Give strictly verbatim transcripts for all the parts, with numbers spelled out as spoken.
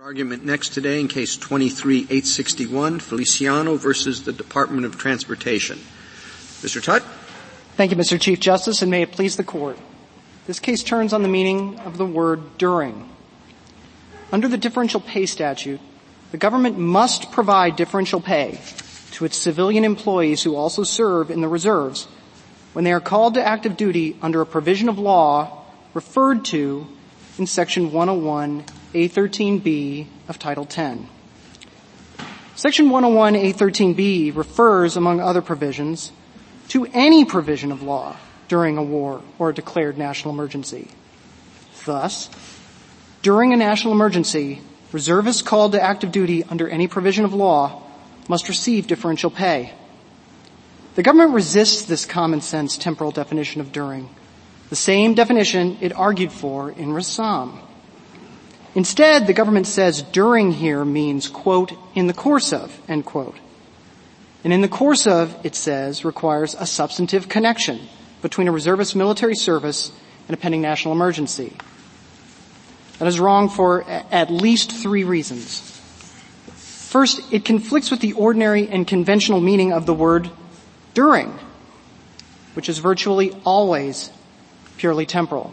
Argument next today in Case twenty-three eight sixty-one, Feliciano versus the Department of Transportation. Mister Tutt. Thank you, Mister Chief Justice, and may it please the Court. This case turns on the meaning of the word during. Under the differential pay statute, the government must provide differential pay to its civilian employees who also serve in the reserves when they are called to active duty under a provision of law referred to in Section one oh one A thirteen B of Title ten. Section one oh one A thirteen B refers, among other provisions, to any provision of law during a war or a declared national emergency. Thus, during a national emergency, reservists called to active duty under any provision of law must receive differential pay. The government resists this common-sense temporal definition of during, the same definition it argued for in Rassam. Instead, the government says during here means, quote, in the course of, end quote. And in the course of, it says, requires a substantive connection between a reservist's military service and a pending national emergency. That is wrong for a- at least three reasons. First, it conflicts with the ordinary and conventional meaning of the word during, which is virtually always purely temporal.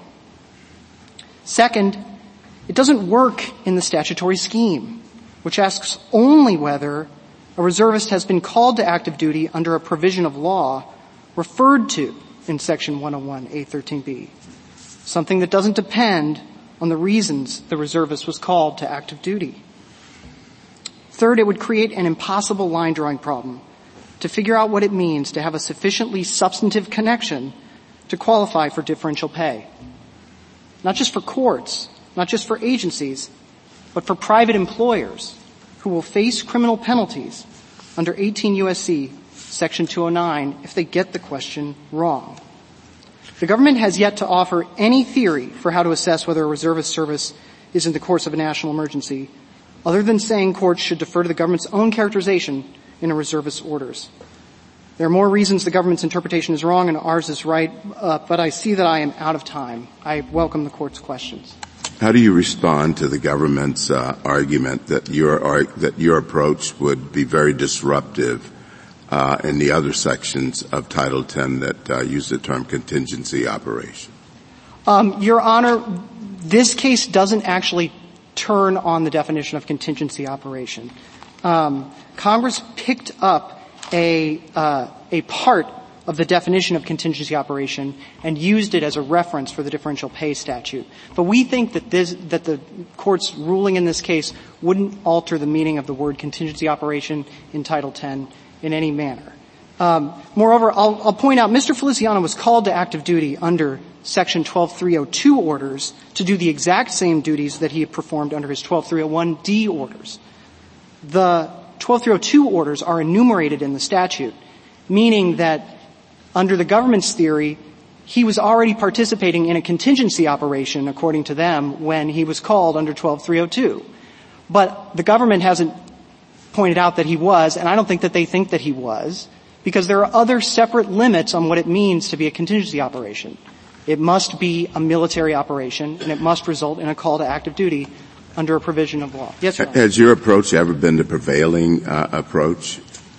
Second, it doesn't work in the statutory scheme, which asks only whether a reservist has been called to active duty under a provision of law referred to in Section one oh one A thirteen B, something that doesn't depend on the reasons the reservist was called to active duty. Third, it would create an impossible line-drawing problem to figure out what it means to have a sufficiently substantive connection to qualify for differential pay. Not just for courts, not just for agencies, but for private employers who will face criminal penalties under eighteen U S C Section two oh nine if they get the question wrong. The government has yet to offer any theory for how to assess whether a reservist service is in the course of a national emergency, other than saying courts should defer to the government's own characterization in a reservist's orders. There are more reasons the government's interpretation is wrong and ours is right, uh, but I see that I am out of time. I welcome the Court's questions. How do you respond to the government's uh, argument that your ar- that your approach would be very disruptive uh, in the other sections of Title ten that uh, use the term contingency operation? Um, Your Honor, this case doesn't actually turn on the definition of contingency operation. Um, Congress picked up a uh, a part of the definition of contingency operation and used it as a reference for the differential pay statute. But we think that this, that the Court's ruling in this case wouldn't alter the meaning of the word contingency operation in Title ten in any manner. Um, moreover, I'll, I'll point out Mister Feliciano was called to active duty under Section twelve three oh two orders to do the exact same duties that he had performed under his twelve three oh one D orders. The twelve three oh two orders are enumerated in the statute, meaning that under the government's theory, he was already participating in a contingency operation, according to them, when he was called under twelve three oh two. But the government hasn't pointed out that he was, and I don't think that they think that he was, because there are other separate limits on what it means to be a contingency operation. It must be a military operation, and it must result in a call to active duty under a provision of law. Yes, Your Honor. Has your approach ever been the prevailing uh, approach?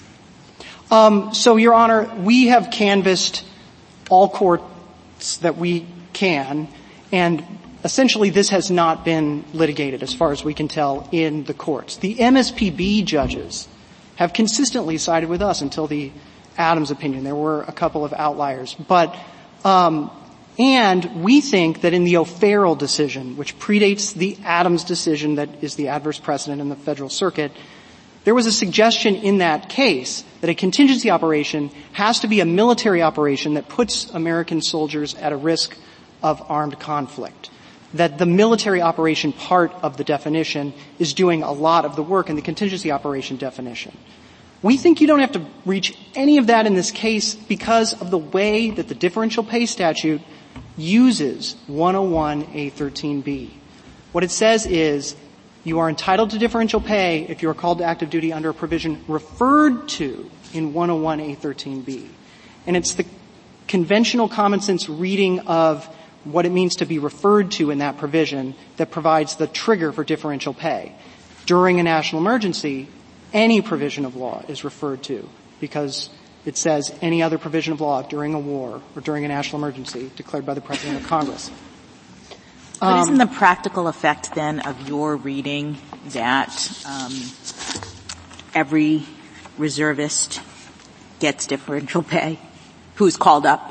Um, so, Your Honor, we have canvassed all courts that we can, and essentially this has not been litigated, as far as we can tell, in the courts. The M S P B judges have consistently sided with us until the Adams opinion. There were a couple of outliers. But, um, and we think that in the O'Farrell decision, which predates the Adams decision that is the adverse precedent in the Federal Circuit, there was a suggestion in that case that a contingency operation has to be a military operation that puts American soldiers at a risk of armed conflict, that the military operation part of the definition is doing a lot of the work in the contingency operation definition. We think you don't have to reach any of that in this case because of the way that the differential pay statute uses one oh one A thirteen B. What it says is you are entitled to differential pay if you are called to active duty under a provision referred to in one oh one A thirteen B. And it's the conventional common sense reading of what it means to be referred to in that provision that provides the trigger for differential pay. during a national emergency, any provision of law is referred to because it says any other provision of law during a war or during a national emergency declared by the President of Congress. But um, isn't the practical effect then of your reading that um, every reservist gets differential pay who's called up?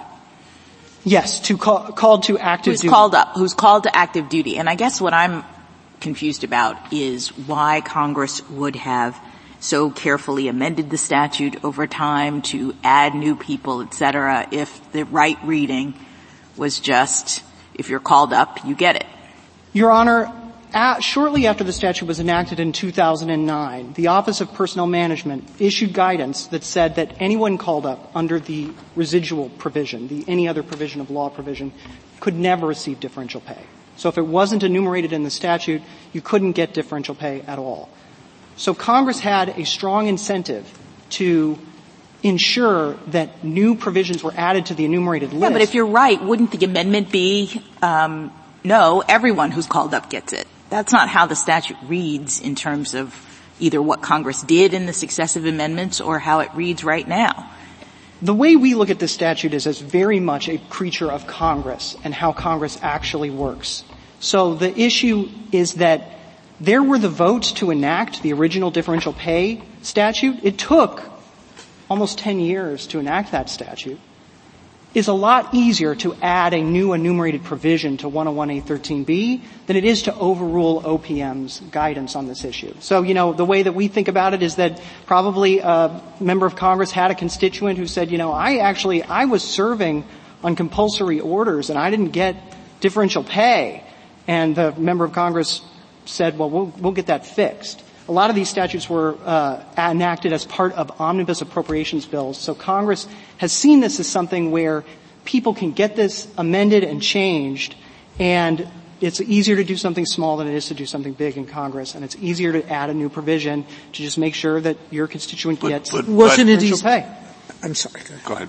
Yes, to call, called to active who's duty. Who's called up, who's called to active duty. And I guess what I'm confused about is why Congress would have so carefully amended the statute over time to add new people, et cetera, if the right reading was just, if you're called up, you get it. Your Honor, at, shortly after the statute was enacted in two thousand nine, the Office of Personnel Management issued guidance that said that anyone called up under the residual provision, the any other provision of law provision, could never receive differential pay. So if it wasn't enumerated in the statute, you couldn't get differential pay at all. So Congress had a strong incentive to ensure that new provisions were added to the enumerated list. Yeah, but if you're right, wouldn't the amendment be, um, no, everyone who's called up gets it? That's not how the statute reads in terms of either what Congress did in the successive amendments or how it reads right now. The way we look at this statute is as very much a creature of Congress and how Congress actually works. So the issue is that there were the votes to enact the original differential pay statute. It took almost ten years to enact that statute. It's a lot easier to add a new enumerated provision to one oh one A thirteen B than it is to overrule O P M's guidance on this issue. So, you know, the way that we think about it is that probably a member of Congress had a constituent who said, you know, I actually, I was serving on compulsory orders and I didn't get differential pay. And the member of Congress said, well, we'll, we'll get that fixed. A lot of these statutes were uh, enacted as part of omnibus appropriations bills. So Congress has seen this as something where people can get this amended and changed, and it's easier to do something small than it is to do something big in Congress, and it's easier to add a new provision to just make sure that your constituent but, gets but, wasn't it easy? Pay. I'm sorry. Go ahead. Go ahead.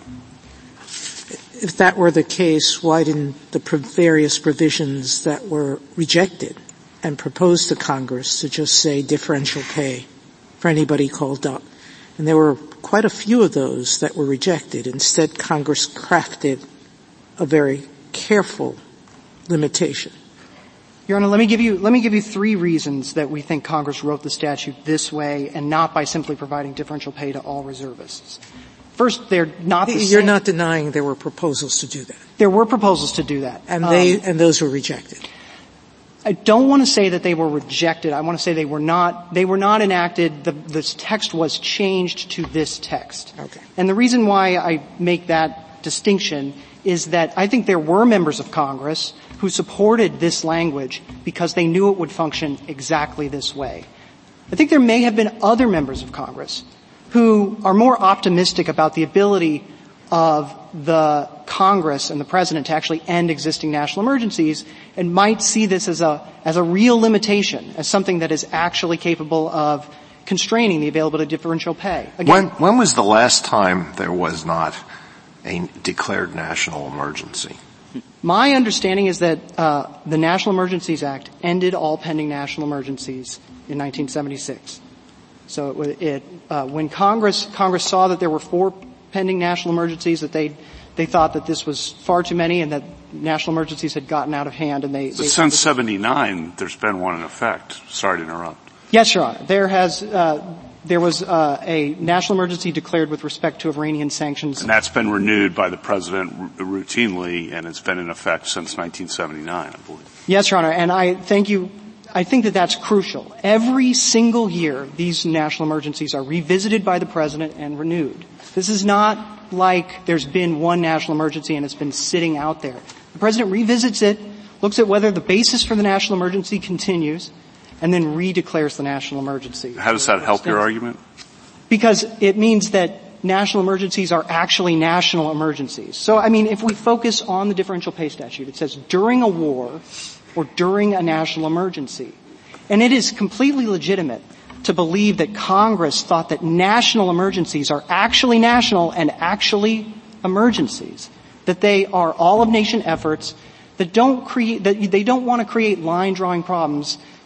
If that were the case, why didn't the various provisions that were rejected and proposed to Congress to just say differential pay for anybody called up? And there were quite a few of those that were rejected. Instead, Congress crafted a very careful limitation. Your Honor, let me give you, let me give you three reasons that we think Congress wrote the statute this way and not by simply providing differential pay to all reservists. First, they're not the You're same. not denying there were proposals to do that. There were proposals to do that. And they, um, and those were rejected. I don't want to say that they were rejected. I want to say they were not, they were not enacted. The, this text was changed to this text. Okay. And the reason why I make that distinction is that I think there were members of Congress who supported this language because they knew it would function exactly this way. I think there may have been other members of Congress who are more optimistic about the ability of the Congress and the President to actually end existing national emergencies and might see this as a, as a real limitation, as something that is actually capable of constraining the availability of differential pay. When, Again, when was the last time there was not a declared national emergency? My understanding is that uh, the National Emergencies Act ended all pending national emergencies in nineteen seventy-six. So it, it uh, when Congress Congress saw that there were four pending national emergencies, that they they thought that this was far too many and that national emergencies had gotten out of hand, and they. But they since seventy-nine, there's been one in effect. Sorry to interrupt. Yes, Your Honor. There has uh, there was uh, a national emergency declared with respect to Iranian sanctions, and that's been renewed by the president r- routinely, and it's been in effect since nineteen seventy-nine, I believe. Yes, Your Honor, and I thank you. I think that that's crucial. Every single year, these national emergencies are revisited by the President and renewed. This is not like there's been one national emergency and it's been sitting out there. The President revisits it, looks at whether the basis for the national emergency continues, and then redeclares the national emergency. How does that help your argument? Because it means that national emergencies are actually national emergencies. So, I mean, if we focus on the differential pay statute, it says during a war or during a national emergency. And it is completely legitimate to believe that Congress thought that national emergencies are actually national and actually emergencies, that they are all of nation efforts that don't create, that they don't want to create line drawing problems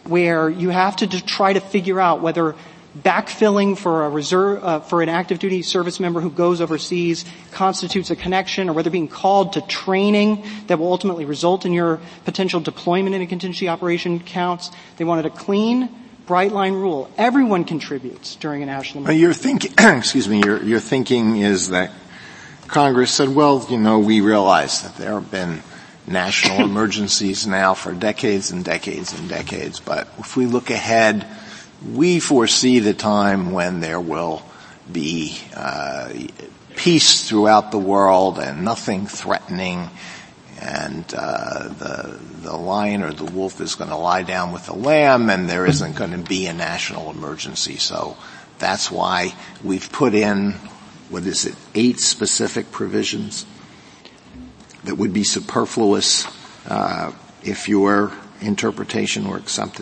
where you have to try to figure out whether backfilling for a reserve, uh, for an active duty service member who goes overseas constitutes a connection, or whether being called to training that will ultimately result in your potential deployment in a contingency operation counts. They wanted a clean, bright line rule. Everyone contributes during a national emergency. Your thinking, excuse me, your, your thinking is that Congress said, well, you know, we realize that there have been national emergencies now for decades and decades and decades, but if we look ahead, we foresee the time when there will be uh, peace throughout the world and nothing threatening, and uh, the the lion or the wolf is going to lie down with the lamb, and there isn't going to be a national emergency. So that's why we've put in, what is it, eight specific provisions that would be superfluous uh, if your interpretation were accepted.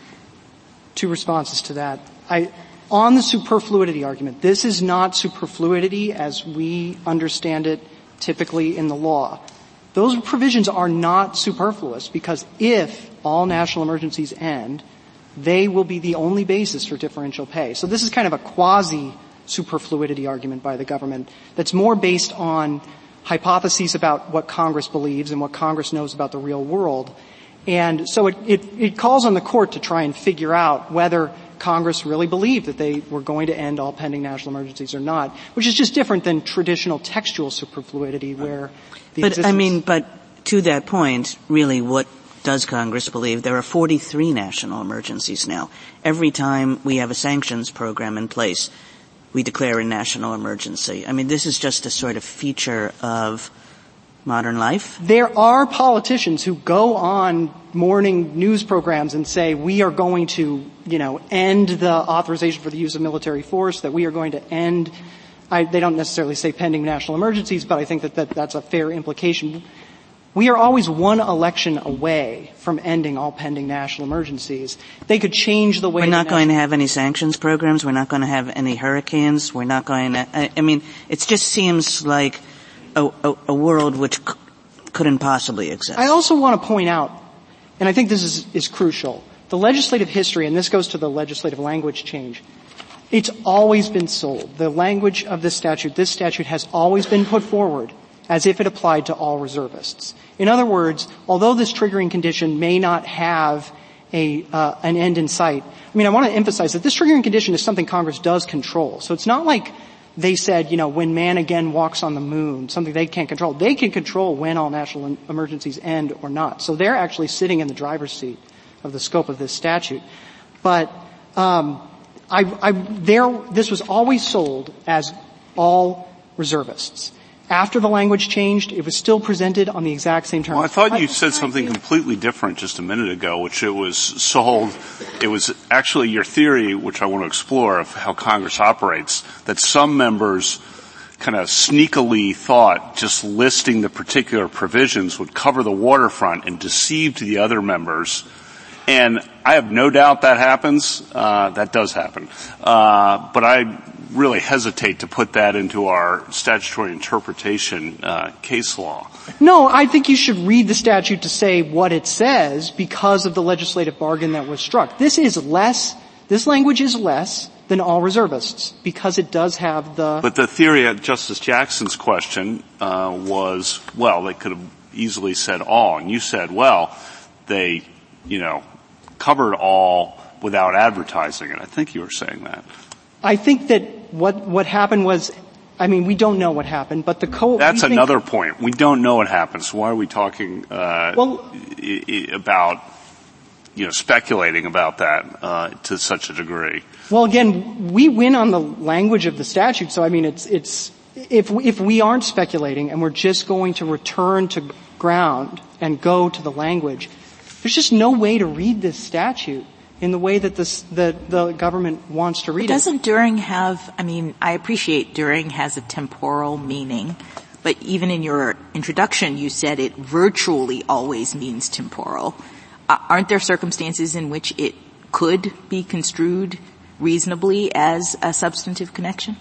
Two responses to that. I, on the superfluity argument, this is not superfluity as we understand it typically in the law. Those provisions are not superfluous because if all national emergencies end, they will be the only basis for differential pay. So this is kind of a quasi-superfluity argument by the government that's more based on hypotheses about what Congress believes and what Congress knows about the real world. And so it, it, it calls on the court to try and figure out whether Congress really believed that they were going to end all pending national emergencies or not, which is just different than traditional textual superfluity where the But, I mean, but to that point, really, what does Congress believe? There are forty-three national emergencies now. Every time we have a sanctions program in place, we declare a national emergency. I mean, this is just a sort of feature of modern life. There are politicians who go on morning news programs and say we are going to, you know, end the authorization for the use of military force, that we are going to end, I, they don't necessarily say pending national emergencies, but I think that, that that's a fair implication. We are always one election away from ending all pending national emergencies. They could change the way. We're not going to have any sanctions programs. We're not going to have any hurricanes. We're not going to, I, I mean, it just seems like A, a, a world which c- couldn't possibly exist. I also want to point out, and I think this is, is crucial, the legislative history, and this goes to the legislative language change, it's always been sold. The language of this statute, this statute has always been put forward as if it applied to all reservists. In other words, although this triggering condition may not have a, uh, an end in sight, I mean, I want to emphasize that this triggering condition is something Congress does control. So it's not like they said, you know, when man again walks on the moon, something they can't control. They can control when all national emergencies end or not. So they're actually sitting in the driver's seat of the scope of this statute. But um, I, I, there, this was always sold as all reservists. After the language changed, it was still presented on the exact same terms. Well, I thought you said something completely different just a minute ago, which it was sold. It was actually your theory, which I want to explore, of how Congress operates, that some members kind of sneakily thought just listing the particular provisions would cover the waterfront and deceived the other members. And I have no doubt that happens. Uh, that does happen. Uh, but I really hesitate to put that into our statutory interpretation uh, case law. No, I think you should read the statute to say what it says because of the legislative bargain that was struck. This is less, this language is less than all reservists because it does have the... But the theory of Justice Jackson's question uh, was, well, they could have easily said all. And you said, well, they, you know, covered all without advertising it. I think you were saying that. I think that what what happened was, I mean, we don't know what happened, but the co- That's think, another point. We don't know what happened, so why are we talking uh, well, I- I about, you know, speculating about that uh, to such a degree? Well, again, we win on the language of the statute, so I mean, it's it's if we, if we aren't speculating and we're just going to return to ground and go to the language, there's just no way to read this statute in the way that this, the, the government wants to read but it. Doesn't during have, I mean, I appreciate during has a temporal meaning, but even in your introduction you said it virtually always means temporal. Uh, aren't there circumstances in which it could be construed reasonably as a substantive connection?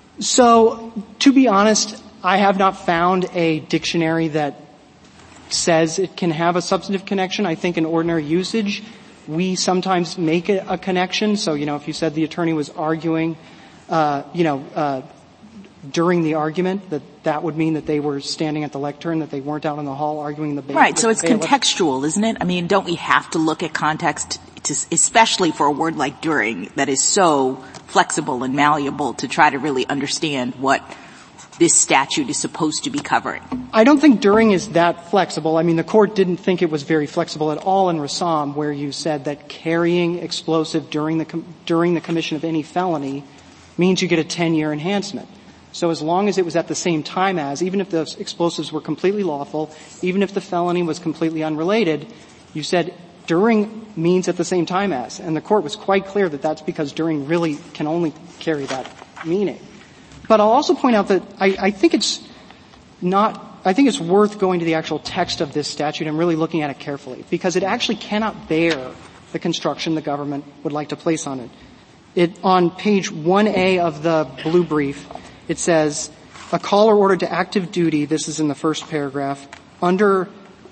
So, to be honest, I have not found a dictionary that says it can have a substantive connection. I think in ordinary usage, we sometimes make a, a connection. So, you know, if you said the attorney was arguing, uh, you know, uh, during the argument, that that would mean that they were standing at the lectern, that they weren't out in the hall arguing the bailiff. Right, so it's contextual, isn't it? I mean, don't we have to look at context, to, especially for a word like during, that is so flexible and malleable, to try to really understand what this statute is supposed to be covering? I don't think during is that flexible. I mean, the court didn't think it was very flexible at all in Rassam, where you said that carrying explosive during the com- during the commission of any felony means you get a ten-year enhancement. So as long as it was at the same time as, even if those explosives were completely lawful, even if the felony was completely unrelated, you said during means at the same time as. And the court was quite clear that that's because during really can only carry that meaning. But I'll also point out that I, I think it's not, I think it's worth going to the actual text of this statute and really looking at it carefully, because it actually cannot bear the construction the government would like to place on it. It, on page one A of the blue brief, it says, a caller ordered to active duty, this is in the first paragraph, under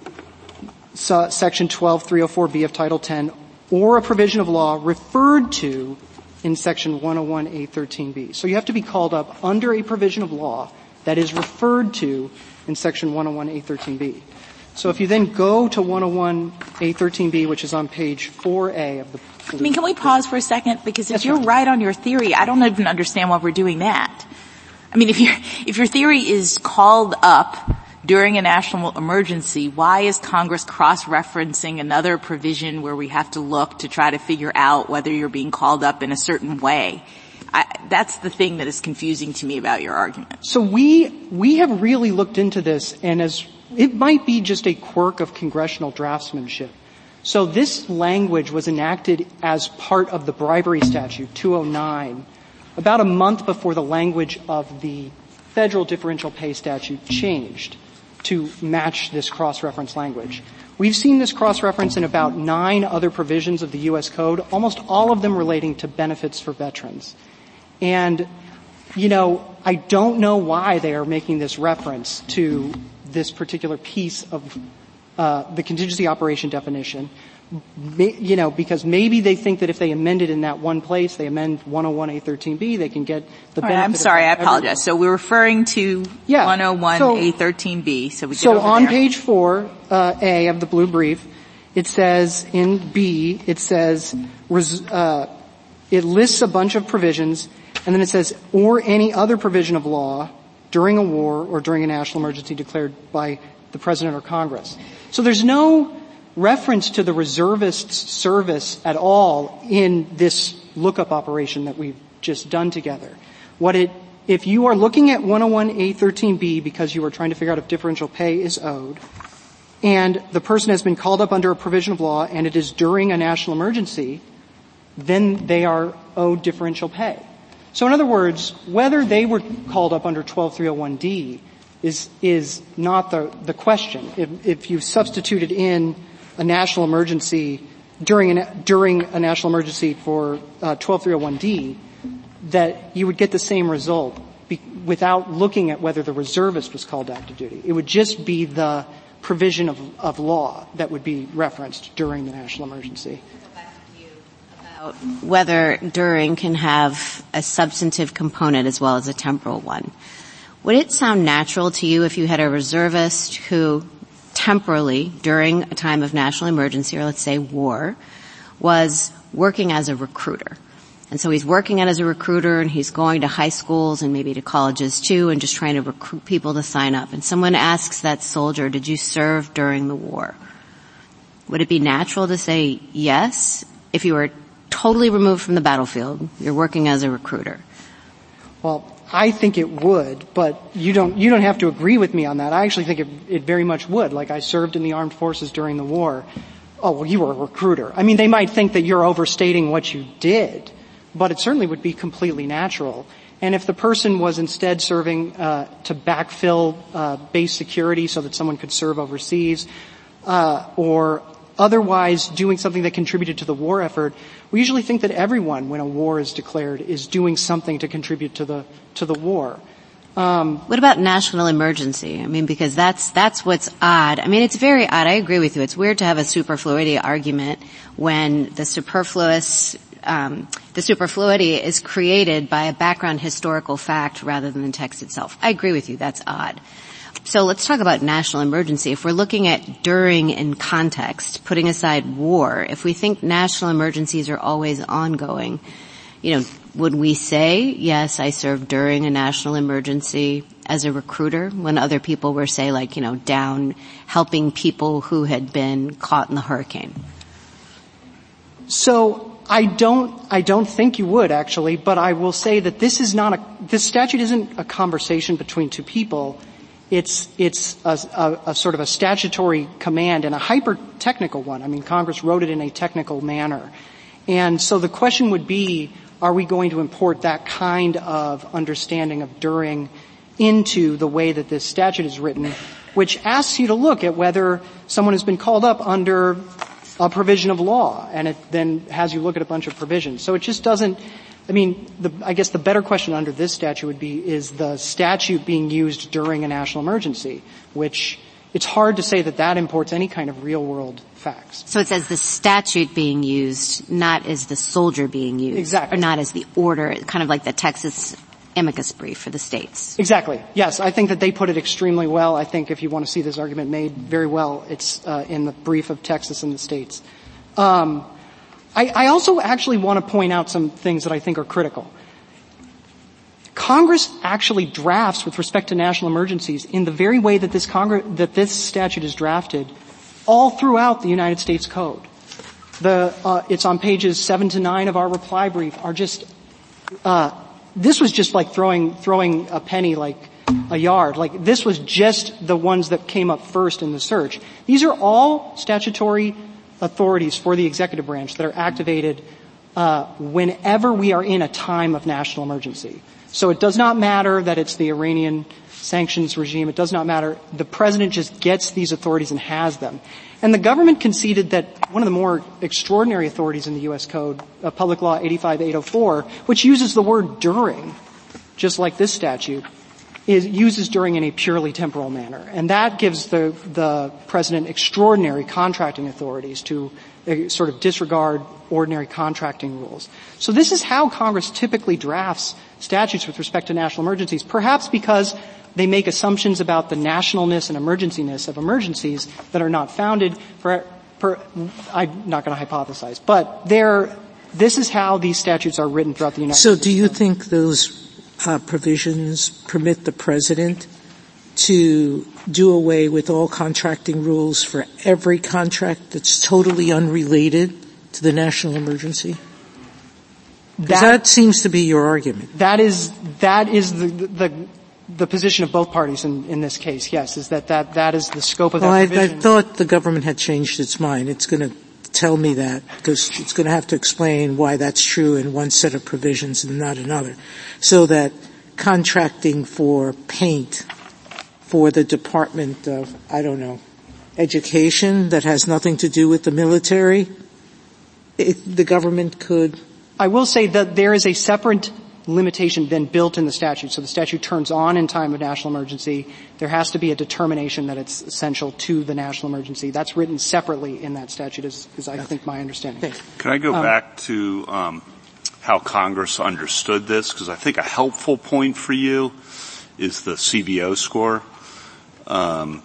su- section twelve three oh four B of Title ten, or a provision of law referred to in section one oh one A thirteen B. So you have to be called up under a provision of law that is referred to in section one oh one A thirteen B. So if you then go to one oh one A thirteen B, which is on page four A of the I mean, can we pause for a second? Because if you're right on your theory, I don't even understand why we're doing that. I mean, if your if your theory is called up during a national emergency, why is Congress cross-referencing another provision where we have to look to try to figure out whether you're being called up in a certain way? I, that's the thing that is confusing to me about your argument. So we we have really looked into this, and as it might be just a quirk of congressional draftsmanship. So this language was enacted as part of the bribery statute, two oh nine, about a month before the language of the federal differential pay statute changed to match this cross-reference language. We've seen this cross-reference in about nine other provisions of the U S Code, almost all of them relating to benefits for veterans. And, you know, I don't know why they are making this reference to this particular piece of uh the contingency operation definition, you know, because maybe they think that if they amend it in that one place, they amend one oh one A thirteen B, they can get the benefit. Right, I'm sorry, I apologize. Everyone. So we're referring to yeah. one oh one A thirteen B. So we get So over on there. page four, uh, A of the blue brief, it says in B, it says, uh, it lists a bunch of provisions, and then it says, or any other provision of law during a war or during a national emergency declared by the President or Congress. So there's no reference to the reservists' service at all in this lookup operation that we've just done together. What it, if you are looking at one oh one A thirteen B because you are trying to figure out if differential pay is owed, and the person has been called up under a provision of law and it is during a national emergency, then they are owed differential pay. So in other words, whether they were called up under twelve three oh one D is, is not the, the question. If, if you substituted in a national emergency during a, during a national emergency for uh, twelve three oh one D, that you would get the same result be, without looking at whether the reservist was called active duty. It would just be the provision of, of law that would be referenced during the national emergency. About whether during can have a substantive component as well as a temporal one. Would it sound natural to you if you had a reservist who temporarily, during a time of national emergency, or let's say war, was working as a recruiter? And so he's working as a recruiter and he's going to high schools and maybe to colleges too and just trying to recruit people to sign up. And someone asks that soldier, did you serve during the war? Would it be natural to say yes if you were totally removed from the battlefield, you're working as a recruiter? Well, I think it would, but you don't, you don't have to agree with me on that. I actually think it, it very much would. Like, I served in the armed forces during the war. Oh, well, you were a recruiter. I mean, they might think that you're overstating what you did, but it certainly would be completely natural. And if the person was instead serving, uh, to backfill, uh, base security so that someone could serve overseas, uh, or otherwise doing something that contributed to the war effort, we usually think that everyone, when a war is declared, is doing something to contribute to the to the war. Um, what about national emergency? I mean, because that's that's what's odd. I mean, it's very odd. I agree with you. It's weird to have a superfluity argument when the superfluous um, the superfluity is created by a background historical fact rather than the text itself. I agree with you. That's odd. So let's talk about national emergency. If we're looking at during in context, putting aside war, if we think national emergencies are always ongoing, you know, would we say, yes, I served during a national emergency as a recruiter when other people were, say, like, you know, down helping people who had been caught in the hurricane? So I don't, I don't think you would actually, but I will say that this is not a, this statute isn't a conversation between two people. It's, it's a, a, a sort of a statutory command and a hyper-technical one. I mean, Congress wrote it in a technical manner. And so the question would be, are we going to import that kind of understanding of during into the way that this statute is written, which asks you to look at whether someone has been called up under a provision of law, and it then has you look at a bunch of provisions. So it just doesn't, I mean, the, I guess the better question under this statute would be, is the statute being used during a national emergency, which it's hard to say that that imports any kind of real-world facts. So it says the statute being used, not as the soldier being used. Exactly. Or not as the order, kind of like the Texas amicus brief for the states. Exactly. Yes, I think that they put it extremely well. I think if you want to see this argument made very well, it's uh, in the brief of Texas and the states. Um, I, I also actually want to point out some things that I think are critical. Congress actually drafts with respect to national emergencies in the very way that this Congress, that this statute is drafted all throughout the United States Code. The, uh, it's on pages seven to nine of our reply brief are just, uh, this was just like throwing, throwing a penny like a yard. Like this was just the ones that came up first in the search. These are all statutory authorities for the executive branch that are activated, uh, whenever we are in a time of national emergency. So it does not matter that it's the Iranian sanctions regime. It does not matter. The president just gets these authorities and has them. And the government conceded that one of the more extraordinary authorities in the U S Code, uh, Public Law eighty-five eight oh four, which uses the word during, just like this statute, is uses during in a purely temporal manner. And that gives the, the president extraordinary contracting authorities to uh, sort of disregard ordinary contracting rules. So this is how Congress typically drafts statutes with respect to national emergencies, perhaps because they make assumptions about the nationalness and emergency-ness of emergencies that are not founded. For, for I'm not going to hypothesize, but they're, this is how these statutes are written throughout the United so States. So do you think those uh, provisions permit the president to do away with all contracting rules for every contract that's totally unrelated to the national emergency? That, that seems to be your argument. That is, that is the, the, the position of both parties in, in this case, yes, is that, that, that is the scope of well, that I, provision. I thought the government had changed its mind. It's going to tell me that because it's going to have to explain why that's true in one set of provisions and not another. So that contracting for paint for the Department of, I don't know, Education that has nothing to do with the military, it, the government could. I will say that there is a separate limitation then built in the statute. So the statute turns on in time of national emergency. There has to be a determination that it's essential to the national emergency. That's written separately in that statute is, is I think my understanding. Can I go um, back to um, how Congress understood this? Because I think a helpful point for you is the C B O score. Um,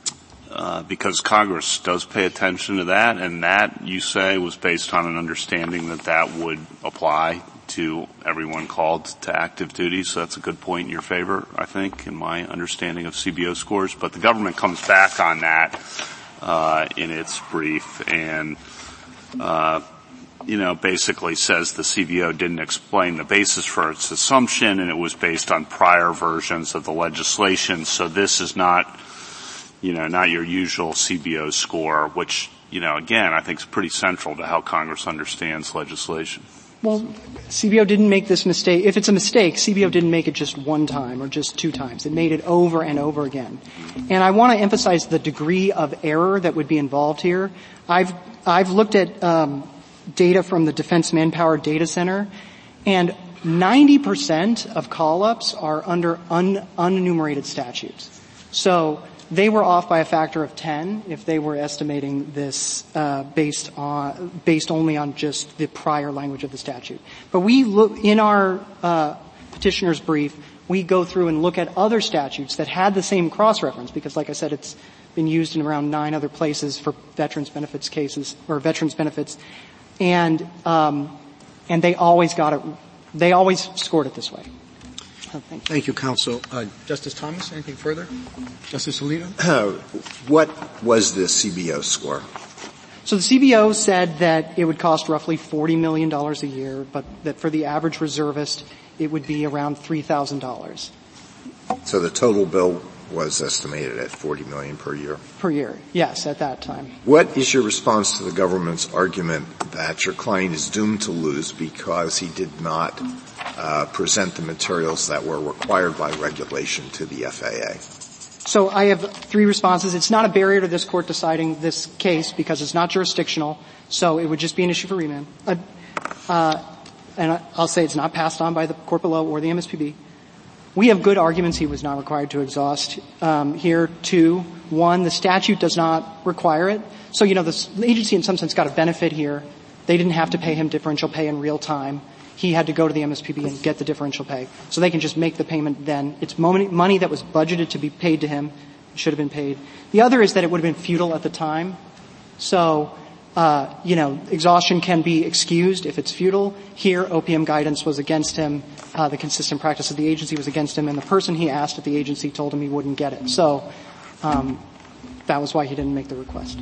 Uh, because Congress does pay attention to that, and that, you say, was based on an understanding that that would apply to everyone called to active duty. So that's a good point in your favor, I think, in my understanding of C B O scores. But the government comes back on that uh, in its brief and, uh, you know, basically says the C B O didn't explain the basis for its assumption, and it was based on prior versions of the legislation. So this is not you know, not your usual C B O score, which, you know, again, I think is pretty central to how Congress understands legislation. Well, C B O didn't make this mistake. If it's a mistake, C B O didn't make it just one time or just two times. It made it over and over again. And I want to emphasize the degree of error that would be involved here. I've, I've looked at, um, data from the Defense Manpower Data Center, and ninety percent of call-ups are under un, unenumerated statutes. So they were off by a factor of ten if they were estimating this uh, based on based only on just the prior language of the statute. But we look in our uh, petitioner's brief, we go through and look at other statutes that had the same cross-reference because, like I said, it's been used in around nine other places for veterans benefits cases or veterans benefits, and um, and they always got it. They always scored it this way. Oh, thank you. Thank you, counsel. Uh, Justice Thomas, anything further? Justice Alito? Uh, what was the C B O score? So the C B O said that it would cost roughly forty million dollars a year, but that for the average reservist, it would be around three thousand dollars. So the total bill was estimated at forty million dollars per year? Per year, yes, at that time. What is your response to the government's argument that your client is doomed to lose because he did not uh, present the materials that were required by regulation to the F A A? So I have three responses. It's not a barrier to this court deciding this case because it's not jurisdictional, so it would just be an issue for remand. Uh, uh, and I'll say it's not passed on by the court below or the M S P B. We have good arguments he was not required to exhaust um, here. Two, one, the statute does not require it. So, you know, the, the agency in some sense got a benefit here. They didn't have to pay him differential pay in real time. He had to go to the M S P B and get the differential pay. So they can just make the payment then. It's money, money that was budgeted to be paid to him. It should have been paid. The other is that it would have been futile at the time. So, uh, you know, exhaustion can be excused if it's futile. Here, O P M guidance was against him. Uh, the consistent practice of the agency was against him, and the person he asked at the agency told him he wouldn't get it. So, um, that was why he didn't make the request.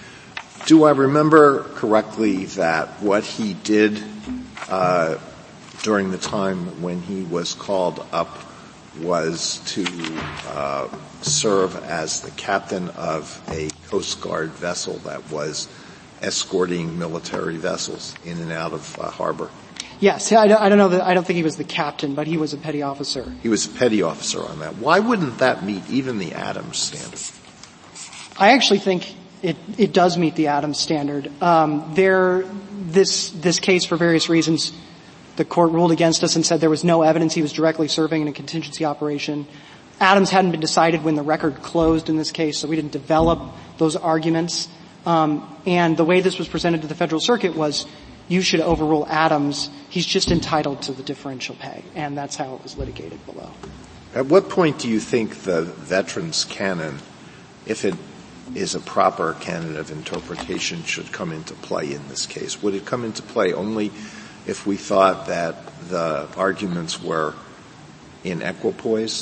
Do I remember correctly that what he did uh, during the time when he was called up was to uh, serve as the captain of a Coast Guard vessel that was escorting military vessels in and out of uh, harbor? Yes, I don't, I don't know that, I don't think he was the captain, but he was a petty officer. He was a petty officer on that. Why wouldn't that meet even the Adams standard? I actually think it, it does meet the Adams standard. Um, there, this, this case, for various reasons, the court ruled against us and said there was no evidence he was directly serving in a contingency operation. Adams hadn't been decided when the record closed in this case, so we didn't develop those arguments. Um, and the way this was presented to the Federal Circuit was, you should overrule Adams. He's just entitled to the differential pay, and that's how it was litigated below. At what point do you think the veterans canon, if it is a proper canon of interpretation, should come into play in this case? Would it come into play only if we thought that the arguments were in equipoise?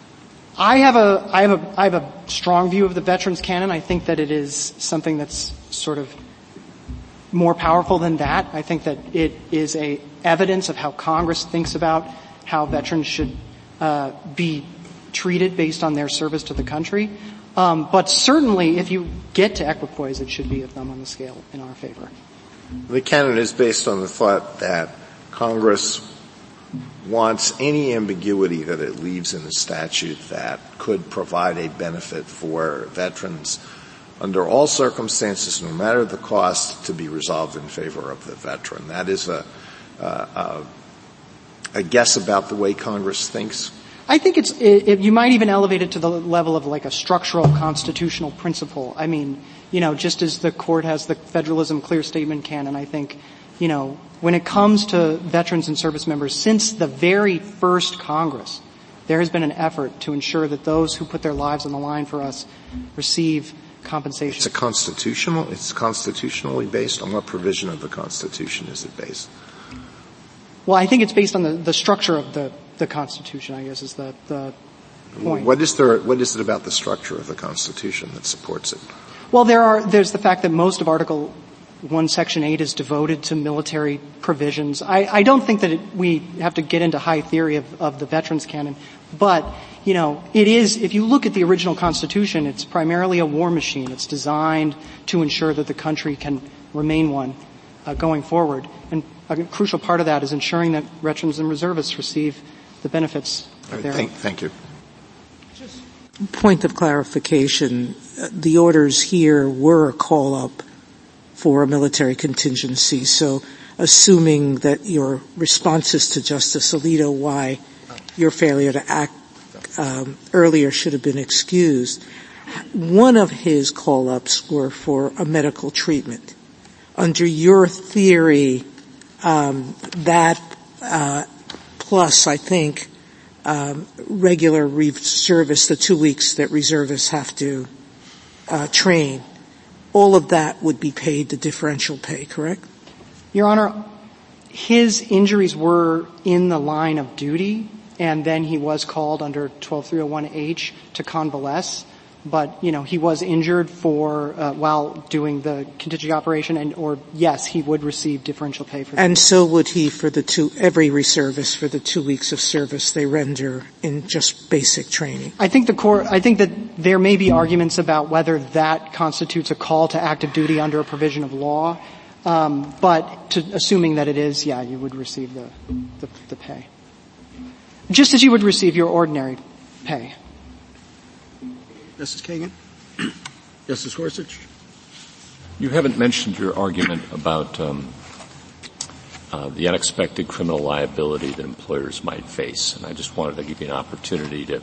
I have a, I have a, I have a strong view of the veterans canon. I think that it is something that's sort of more powerful than that. I think that it is a evidence of how Congress thinks about how veterans should uh, be treated based on their service to the country. Um, but certainly, if you get to equipoise, it should be a thumb on the scale in our favor. The canon is based on the thought that Congress wants any ambiguity that it leaves in the statute that could provide a benefit for veterans under all circumstances, no matter the cost, to be resolved in favor of the veteran. That is a, uh, a, a guess about the way Congress thinks. I think it's, it, it, you might even elevate it to the level of like a structural constitutional principle. I mean, you know, just as the court has the federalism clear statement canon, I think, you know, when it comes to veterans and service members, since the very first Congress, there has been an effort to ensure that those who put their lives on the line for us receive compensation. It's a constitutional, it's constitutionally based? On what provision of the Constitution is it based? Well, I think it's based on the, the structure of the, the Constitution, I guess, is the, the point. What is there, what is it about the structure of the Constitution that supports it? Well, there are, there's the fact that most of Article one, Section eight is devoted to military provisions. I, I don't think that it, we have to get into high theory of, of the veterans canon, but you know, it is, if you look at the original Constitution, it's primarily a war machine. It's designed to ensure that the country can remain one uh, going forward. And a crucial part of that is ensuring that veterans and reservists receive the benefits right, thereof. Thank, thank you. Just point of clarification. Uh, the orders here were a call-up for a military contingency. So assuming that your responses to Justice Alito why your failure to act um, earlier should have been excused, one of his call-ups were for a medical treatment. Under your theory, um, that uh, plus, I think, um, regular reservists, the two weeks that reservists have to uh, train, all of that would be paid the differential pay, correct? Your Honor, his injuries were in the line of duty, and then he was called under twelve three oh one H to convalesce. But, you know, he was injured for, uh, while doing the contingency operation, and, or, yes, he would receive differential pay for that. And so would he for the two, every reservist for the two weeks of service they render in just basic training. I think the court, I think that there may be arguments about whether that constitutes a call to active duty under a provision of law. Um, but to, assuming that it is, yeah, you would receive the, the, the pay. Just as you would receive your ordinary pay. Justice Kagan? Justice Gorsuch? You haven't mentioned your argument about um, uh, the unexpected criminal liability that employers might face, and I just wanted to give you an opportunity to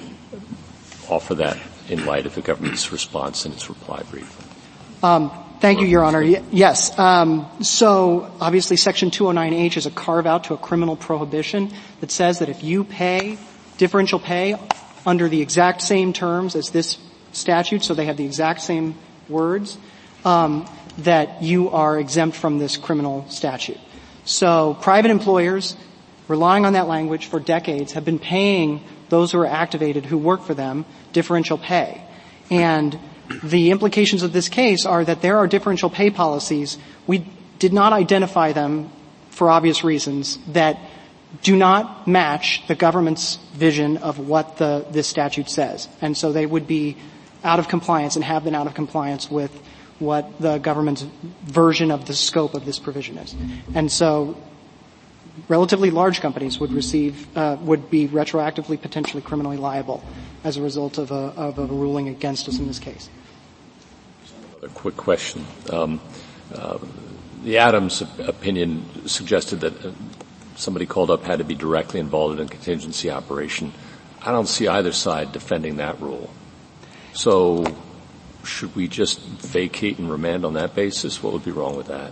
offer that in light of the government's response in its reply brief. Um, thank you, Your Honor. Y- yes. Um, so, obviously, Section two oh nine H is a carve-out to a criminal prohibition that says that if you pay differential pay under the exact same terms as this statute, so they have the exact same words, um, that you are exempt from this criminal statute. So private employers, relying on that language for decades, have been paying those who are activated who work for them differential pay. And the implications of this case are that there are differential pay policies. We did not identify them for obvious reasons that do not match the government's vision of what the, this statute says. And so they would be out of compliance and have been out of compliance with what the government's version of the scope of this provision is. And so relatively large companies would receive, uh, would be retroactively potentially criminally liable as a result of a, of a ruling against us in this case. Another quick question. Um, uh, the Adams opinion suggested that uh, somebody called up had to be directly involved in a contingency operation. I don't see either side defending that rule. So should we just vacate and remand on that basis? What would be wrong with that?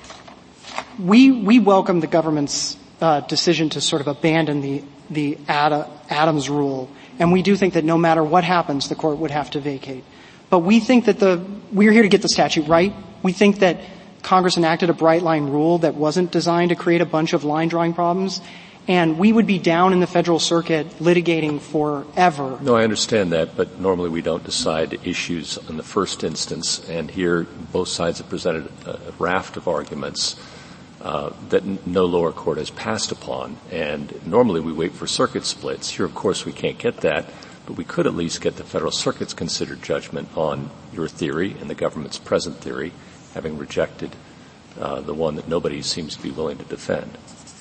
We, we welcome the government's uh, decision to sort of abandon the, the Ad- Adams rule. And we do think that no matter what happens, the court would have to vacate. But we think that the, we're here to get the statute right. We think that Congress enacted a bright line rule that wasn't designed to create a bunch of line drawing problems, and we would be down in the federal circuit litigating forever. No, I understand that, but normally we don't decide issues in the first instance, and here both sides have presented a raft of arguments uh, that n- no lower court has passed upon, and normally we wait for circuit splits. Here, of course, we can't get that, but we could at least get the federal circuit's considered judgment on your theory and the government's present theory, having rejected uh, the one that nobody seems to be willing to defend.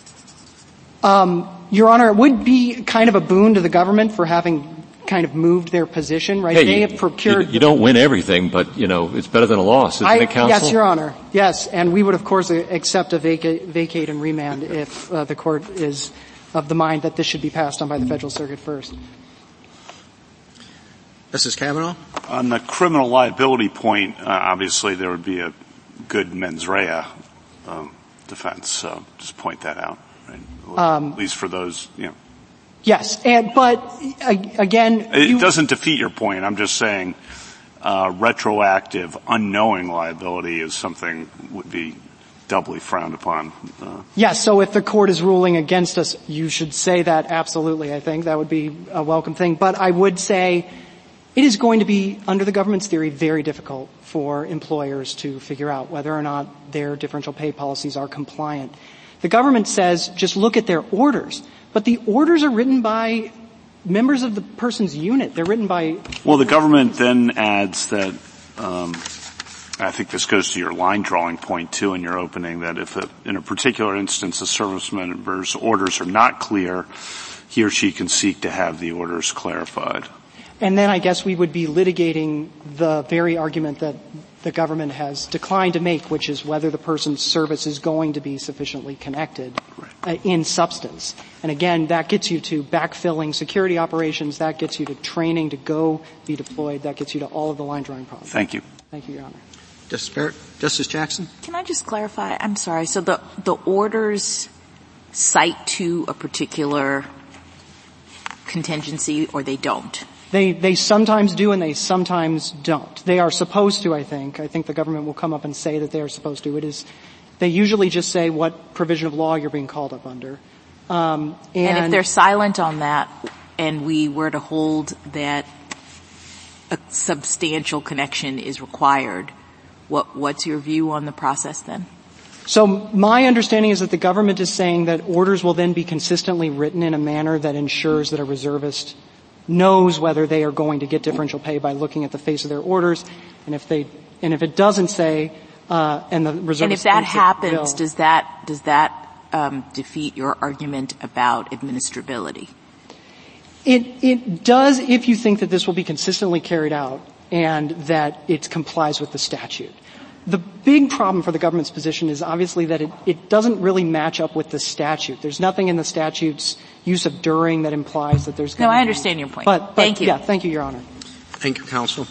Um, Your Honor, it would be kind of a boon to the government for having kind of moved their position, right? Hey, they you, have procured. You, you don't win everything, but you know it's better than a loss, isn't I, it, counsel? Yes, Your Honor. Yes, and we would, of course, accept a vacate, vacate and remand if uh, the court is of the mind that this should be passed on by the federal circuit first. Justice Kavanaugh? On the criminal liability point, uh, obviously there would be a good mens rea um, defense, so just point that out, right? Um, At least for those, you know. Yes, and, but, uh, again... It you, doesn't defeat your point. I'm just saying uh, retroactive, unknowing liability is something would be doubly frowned upon. Uh, yes, so if the court is ruling against us, you should say that absolutely, I think. That would be a welcome thing. But I would say it is going to be, under the government's theory, very difficult for employers to figure out whether or not their differential pay policies are compliant. The government says just look at their orders, but the orders are written by members of the person's unit. They're written by... Well, the government then adds that, um, I think this goes to your line drawing point too in your opening, that if a, in a particular instance a service member's orders are not clear, he or she can seek to have the orders clarified. And then I guess we would be litigating the very argument that the government has declined to make, which is whether the person's service is going to be sufficiently connected uh, in substance. And again, that gets you to backfilling security operations, that gets you to training to go be deployed, that gets you to all of the line drawing problems. Thank you. Thank you, Your Honor. Justice Barrett? Justice Jackson? Can I just clarify? I'm sorry. So the, the orders cite to a particular contingency or they don't? They, they sometimes do and they sometimes don't. They are supposed to, I think. I think the government will come up and say that they are supposed to. It is, they usually just say what provision of law you're being called up under. Um, and, and if they're silent on that and we were to hold that a substantial connection is required, what, what's your view on the process then? So my understanding is that the government is saying that orders will then be consistently written in a manner that ensures that a reservist knows whether they are going to get differential pay by looking at the face of their orders, and if they, and if it doesn't say, uh, and the reservist. And if that happens, does that does that um, defeat your argument about administrability? It it does if you think that this will be consistently carried out and that it complies with the statute. The big problem for the government's position is obviously that it, it doesn't really match up with the statute. There's nothing in the statute's use of during that implies that there's going No, to I be, understand your point. But, but thank you. Yeah, thank you, Your Honor. Thank you, counsel.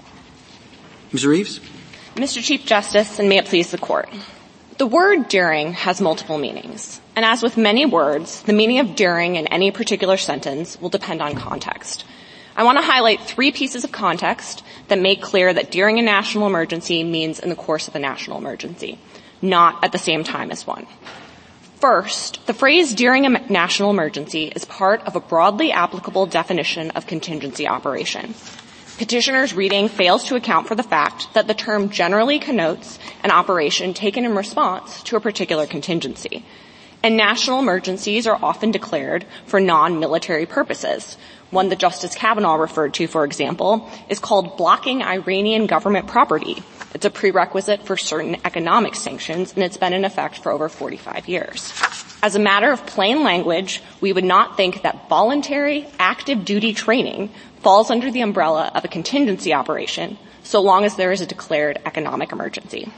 Miz Reeves? Mister Chief Justice, and may it please the Court. The word during has multiple meanings. And as with many words, the meaning of during in any particular sentence will depend on context. I want to highlight three pieces of context that make clear that during a national emergency means in the course of a national emergency, not at the same time as one. First, the phrase during a national emergency is part of a broadly applicable definition of contingency operation. Petitioner's reading fails to account for the fact that the term generally connotes an operation taken in response to a particular contingency. And national emergencies are often declared for non-military purposes. One that Justice Kavanaugh referred to, for example, is called blocking Iranian government property. It's a prerequisite for certain economic sanctions, and it's been in effect for over forty-five years. As a matter of plain language, we would not think that voluntary active duty training falls under the umbrella of a contingency operation so long as there is a declared economic emergency.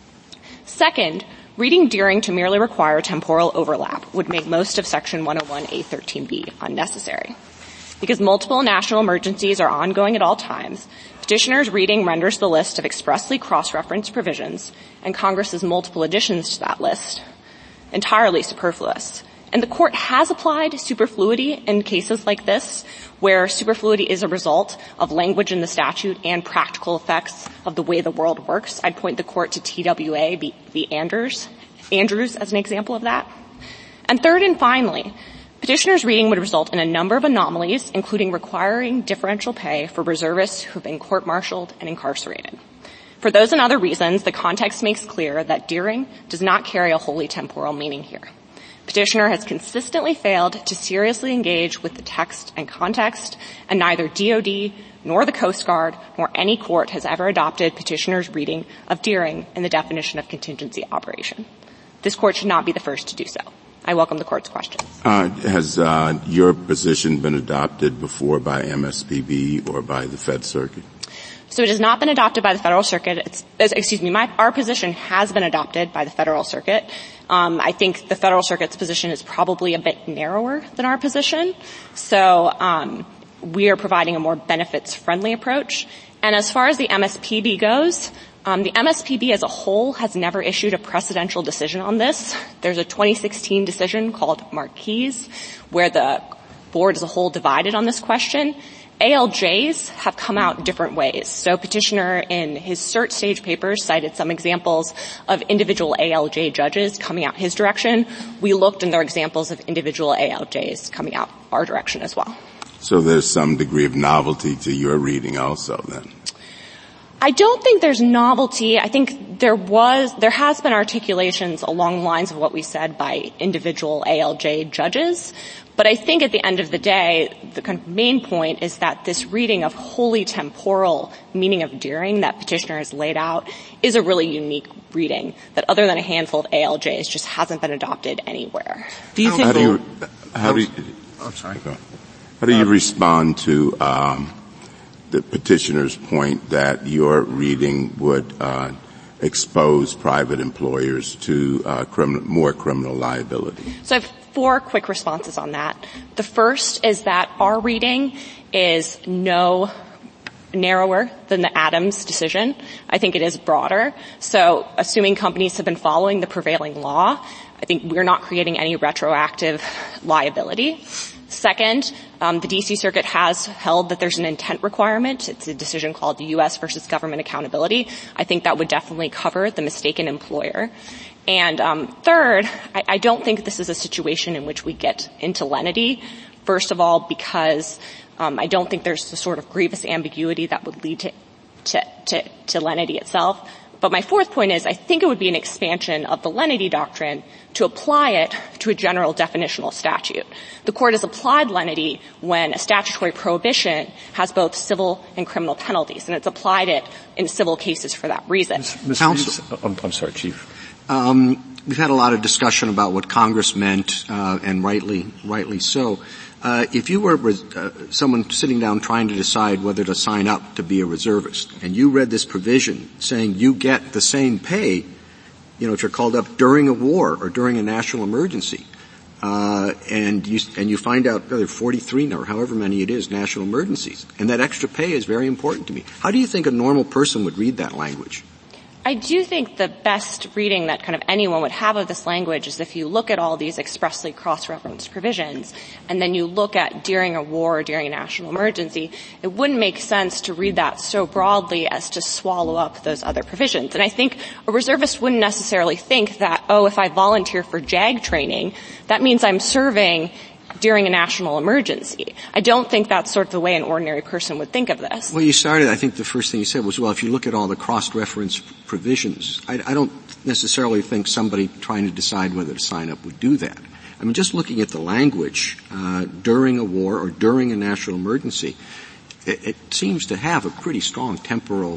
Second, reading during to merely require temporal overlap would make most of Section one oh one A thirteen B unnecessary. Because multiple national emergencies are ongoing at all times, petitioner's reading renders the list of expressly cross-referenced provisions and Congress's multiple additions to that list entirely superfluous. And the Court has applied superfluity in cases like this, where superfluity is a result of language in the statute and practical effects of the way the world works. I'd point the Court to T W A v. Andrews, Andrews as an example of that. And third and finally, petitioner's reading would result in a number of anomalies, including requiring differential pay for reservists who have been court-martialed and incarcerated. For those and other reasons, the context makes clear that during does not carry a wholly temporal meaning here. Petitioner has consistently failed to seriously engage with the text and context, and neither D O D nor the Coast Guard nor any court has ever adopted petitioner's reading of during in the definition of contingency operation. This Court should not be the first to do so. I welcome the Court's questions. Uh, has uh, your position been adopted before by M S P B or by the Fed Circuit? So it has not been adopted by the Federal Circuit. It's, excuse me, my, our position has been adopted by the Federal Circuit. Um, I think the Federal Circuit's position is probably a bit narrower than our position. So um, we are providing a more benefits-friendly approach. And as far as the M S P B goes, um, the M S P B as a whole has never issued a precedential decision on this. There's a twenty sixteen decision called Marquise, where the board as a whole divided on this question. A L Js have come out different ways. So petitioner in his cert stage papers cited some examples of individual A L J judges coming out his direction. We looked and there are examples of individual A L Js coming out our direction as well. So there's some degree of novelty to your reading also then? I don't think there's novelty. I think there was, there has been articulations along the lines of what we said by individual A L J judges. But I think at the end of the day, the kind of main point is that this reading of wholly temporal meaning of during that petitioner has laid out is a really unique reading that other than a handful of A L Js just hasn't been adopted anywhere. Do you think how do you, how do you, I'm sorry. how do you respond to um, the petitioner's point that your reading would uh, expose private employers to uh, criminal, more criminal liability? So I have four quick responses on that. The first is that our reading is no narrower than the Adams decision. I think it is broader. So assuming companies have been following the prevailing law, I think we're not creating any retroactive liability. Second, um, the D C Circuit has held that there's an intent requirement. It's a decision called the U S versus Government Accountability. I think that would definitely cover the mistaken employer. And um, third, I, I don't think this is a situation in which we get into lenity. First of all, because um, I don't think there's the sort of grievous ambiguity that would lead to, to, to, to lenity itself. But my fourth point is I think it would be an expansion of the lenity doctrine to apply it to a general definitional statute. The Court has applied lenity when a statutory prohibition has both civil and criminal penalties, and it's applied it in civil cases for that reason. Miz Counsel, Reeves, I'm, I'm sorry, Chief. Um, we've had a lot of discussion about what Congress meant, uh, and rightly, rightly so. Uh, if you were uh, someone sitting down trying to decide whether to sign up to be a reservist, and you read this provision saying you get the same pay, you know, if you're called up during a war or during a national emergency, uh, and you and you find out there are forty-three or however many it is national emergencies, and that extra pay is very important to me. How do you think a normal person would read that language? I do think the best reading that kind of anyone would have of this language is if you look at all these expressly cross-referenced provisions and then you look at during a war or during a national emergency, it wouldn't make sense to read that so broadly as to swallow up those other provisions. And I think a reservist wouldn't necessarily think that, oh, if I volunteer for JAG training, that means I'm serving during a national emergency. I don't think that's sort of the way an ordinary person would think of this. Well, you started, I think the first thing you said was, well, if you look at all the cross-reference provisions, I, I don't necessarily think somebody trying to decide whether to sign up would do that. I mean, just looking at the language, uh, during a war or during a national emergency, it, it seems to have a pretty strong temporal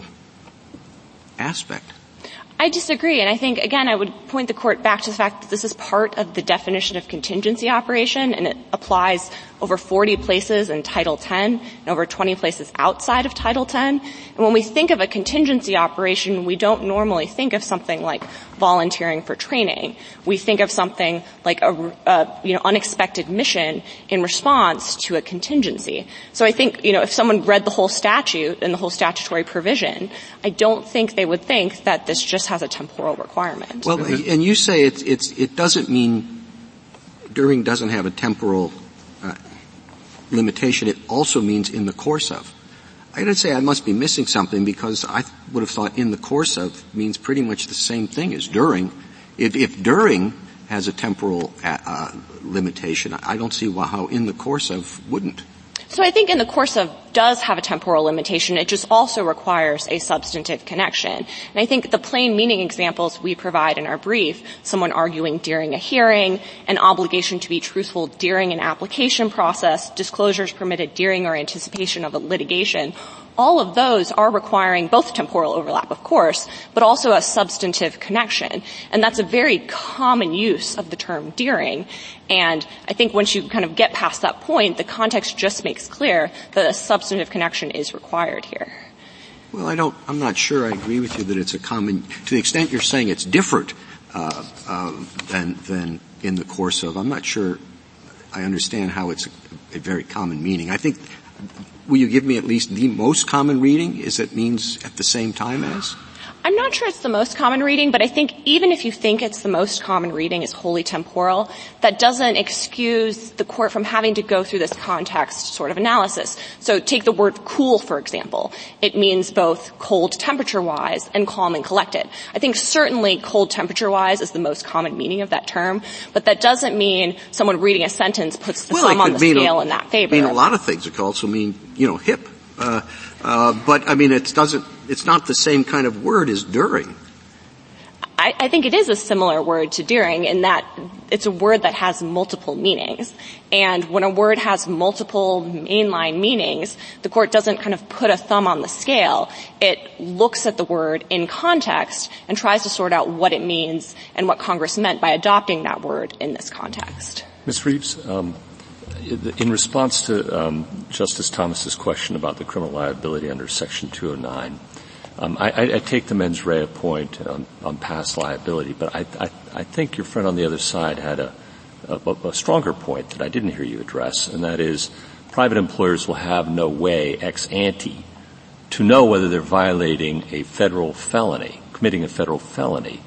aspect. I disagree, and I think, again, I would point the Court back to the fact that this is part of the definition of contingency operation, and it applies over forty places in Title ten and over twenty places outside of Title ten. And when we think of a contingency operation, we don't normally think of something like volunteering for training. We think of something like a, a you know, unexpected mission in response to a contingency. So I think, you know, if someone read the whole statute and the whole statutory provision, I don't think they would think that this just has a temporal requirement. Well, and you say it's, it's, it doesn't mean during doesn't have a temporal uh, limitation. It also means in the course of. I gotta say I must be missing something because I would have thought in the course of means pretty much the same thing as during. If, if during has a temporal uh, limitation, I don't see how in the course of wouldn't. So I think in the course of does have a temporal limitation. It just also requires a substantive connection. And I think the plain meaning examples we provide in our brief, someone arguing during a hearing, an obligation to be truthful during an application process, disclosures permitted during or anticipation of a litigation, all of those are requiring both temporal overlap, of course, but also a substantive connection. And that's a very common use of the term during. And I think once you kind of get past that point, the context just makes clear that a substantive connection is required here. Well, I don't, I'm not sure I agree with you that it's a common, to the extent you're saying it's different, uh, uh, than, than in the course of, I'm not sure I understand how it's a, a very common meaning. I think, will you give me at least the most common reading? Is it means at the same time as? I'm not sure it's the most common reading, but I think even if you think it's the most common reading is wholly temporal, that doesn't excuse the Court from having to go through this context sort of analysis. So take the word cool, for example. It means both cold temperature-wise and calm and collected. I think certainly cold temperature-wise is the most common meaning of that term, but that doesn't mean someone reading a sentence puts the well, thumb on the scale a, in that favor. It mean a lot of things. It could also mean, you know, hip. Uh, uh, but I mean, it doesn't, it's not the same kind of word as during. I, I think it is a similar word to during in that it's a word that has multiple meanings. And when a word has multiple mainline meanings, the Court doesn't kind of put a thumb on the scale. It looks at the word in context and tries to sort out what it means and what Congress meant by adopting that word in this context. Miz Reeves, um, in response to um, Justice Thomas's question about the criminal liability under Section two oh nine, um, I, I take the mens rea point on, on past liability, but I, I, I think your friend on the other side had a, a, a stronger point that I didn't hear you address, and that is private employers will have no way ex ante to know whether they're violating a federal felony, committing a federal felony,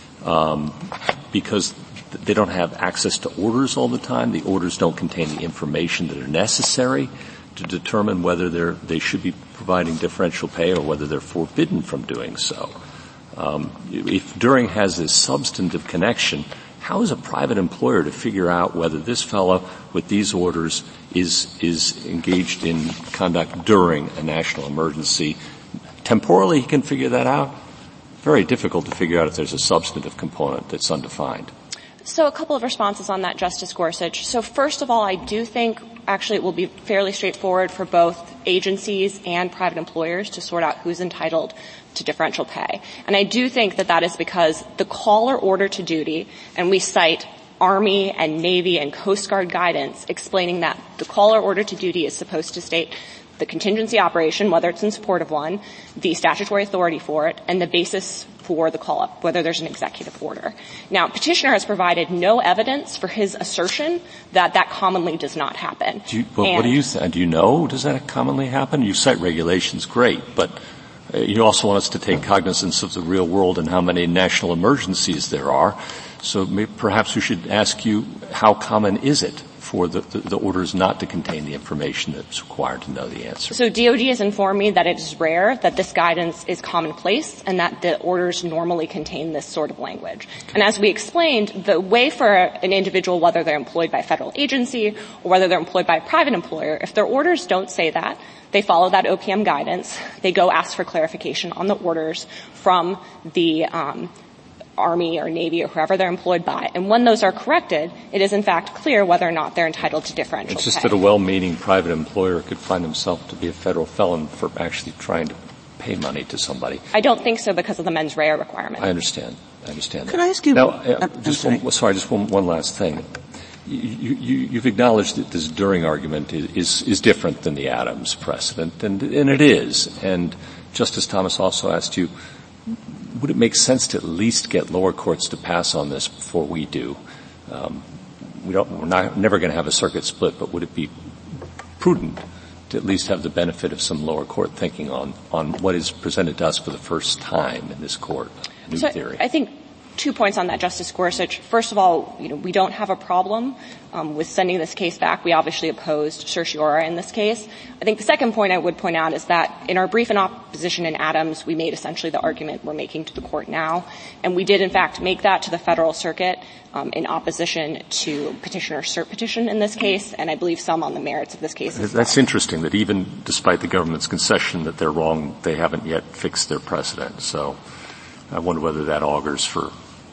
um, because they don't have access to orders all the time. The orders don't contain the information that are necessary to determine whether they're, they should be providing differential pay or whether they're forbidden from doing so. Um, if During has this substantive connection, how is a private employer to figure out whether this fellow with these orders is is engaged in conduct during a national emergency? Temporally, he can figure that out. Very difficult to figure out if there's a substantive component that's undefined. So a couple of responses on that, Justice Gorsuch. So first of all, I do think actually it will be fairly straightforward for both agencies and private employers to sort out who's entitled to differential pay. And I do think that that is because the call or order to duty, and we cite Army and Navy and Coast Guard guidance explaining that the call or order to duty is supposed to state the contingency operation, whether it's in support of one, the statutory authority for it, and the basis for the call-up, whether there's an executive order. Now, petitioner has provided no evidence for his assertion that that commonly does not happen. Do you, well, what do you th- do you know? Does that commonly happen? You cite regulations, great, but uh, you also want us to take cognizance of the real world and how many national emergencies there are. So maybe, perhaps we should ask you, how common is it for the, the, the orders not to contain the information that's required to know the answer? So D O D has informed me that it is rare, that this guidance is commonplace, and that the orders normally contain this sort of language. Okay. And as we explained, the way for an individual, whether they're employed by a federal agency or whether they're employed by a private employer, if their orders don't say that, they follow that O P M guidance. They go ask for clarification on the orders from the um Army or Navy or whoever they're employed by. And when those are corrected, it is in fact clear whether or not they're entitled to differential It's just pay. that a well-meaning private employer could find himself to be a federal felon for actually trying to pay money to somebody. I don't think so because of the mens rea requirement. I understand. I understand. Could I ask you? Now, uh, I'm just sorry. One, sorry, just one, one last thing. You, you, you've acknowledged that this during argument is, is, is different than the Adams precedent, and, and it is. And Justice Thomas also asked you, would it make sense to at least get lower courts to pass on this before we do? Um, we don't, we're not, never going to have a circuit split, but would it be prudent to at least have the benefit of some lower court thinking on, on what is presented to us for the first time in this court, new so theory? I think two points on that, Justice Gorsuch. First of all, you know, we don't have a problem um, with sending this case back. We obviously opposed certiorari in this case. I think the second point I would point out is that in our brief in opposition in Adams, we made essentially the argument we're making to the court now, and we did in fact make that to the Federal Circuit um, in opposition to petitioner's cert petition in this case, and I believe some on the merits of this case as well. That's interesting that even despite the government's concession that they're wrong, they haven't yet fixed their precedent. So I wonder whether that augurs for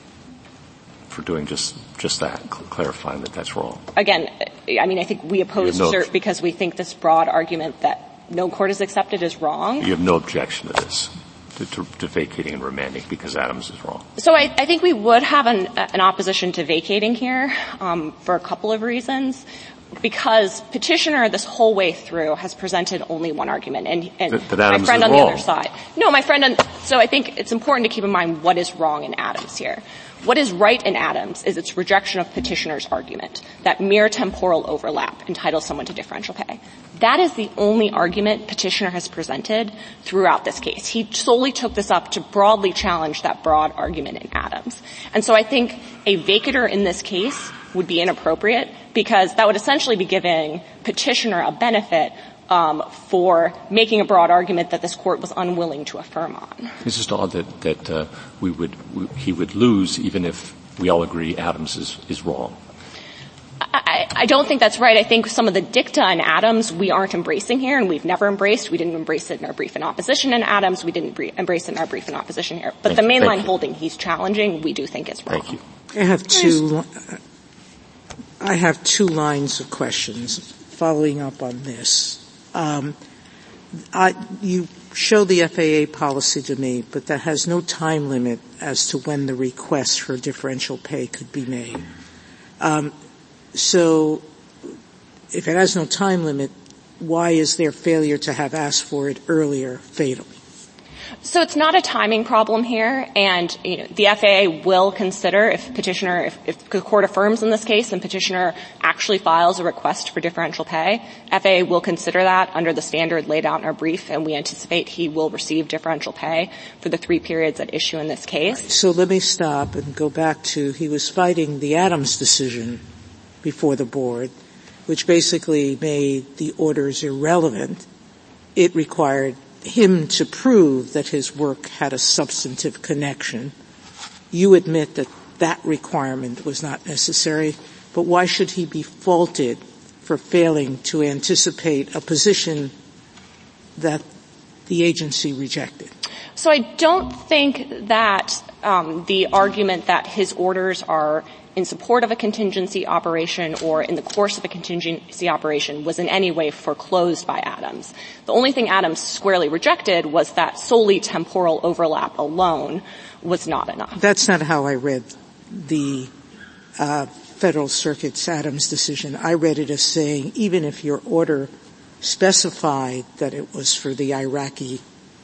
for doing just just that, cl- clarifying that that's wrong. Again, I mean, I think we oppose no cert because we think this broad argument that no court has accepted is wrong. You have no objection to this, to, to, to vacating and remanding because Adams is wrong. So I, I think we would have an, an opposition to vacating here um, for a couple of reasons. Because petitioner this whole way through has presented only one argument, and, and that, that my friend on wrong. the other side. No, my friend on, so I think it's important to keep in mind what is wrong in Adams here. What is right in Adams is its rejection of petitioner's argument that mere temporal overlap entitles someone to differential pay. That is the only argument petitioner has presented throughout this case. He solely took this up to broadly challenge that broad argument in Adams. And so I think a vacater in this case would be inappropriate because that would essentially be giving petitioner a benefit um, for making a broad argument that this court was unwilling to affirm on. It's just odd that, that uh, we would we, he would lose even if we all agree Adams is, is wrong. I, I don't think that's right. I think some of the dicta in Adams we aren't embracing here, and we've never embraced. We didn't embrace it in our brief in opposition in Adams. We didn't bre- embrace it in our brief in opposition here. But Thank the mainline you. holding he's challenging, we do think is wrong. Thank you. I have two, I have two lines of questions following up on this. Um, I, you show the F A A policy to me, but that has no time limit as to when the request for differential pay could be made. Um, so if it has no time limit, why is their failure to have asked for it earlier fatal? So it's not a timing problem here, and you know, the F A A will consider if petitioner, if, if the court affirms in this case and petitioner actually files a request for differential pay, F A A will consider that under the standard laid out in our brief, and we anticipate he will receive differential pay for the three periods at issue in this case. Right, so let me stop and go back to he was fighting the Adams decision before the board, which basically made the orders irrelevant. It required him to prove that his work had a substantive connection. You admit that that requirement was not necessary, but why should he be faulted for failing to anticipate a position that the agency rejected? So I don't think that um, the argument that his orders are in support of a contingency operation or in the course of a contingency operation was in any way foreclosed by Adams. The only thing Adams squarely rejected was that solely temporal overlap alone was not enough. That's not how I read the uh, Federal Circuit's Adams decision. I read it as saying even if your order specified that it was for the Iraqi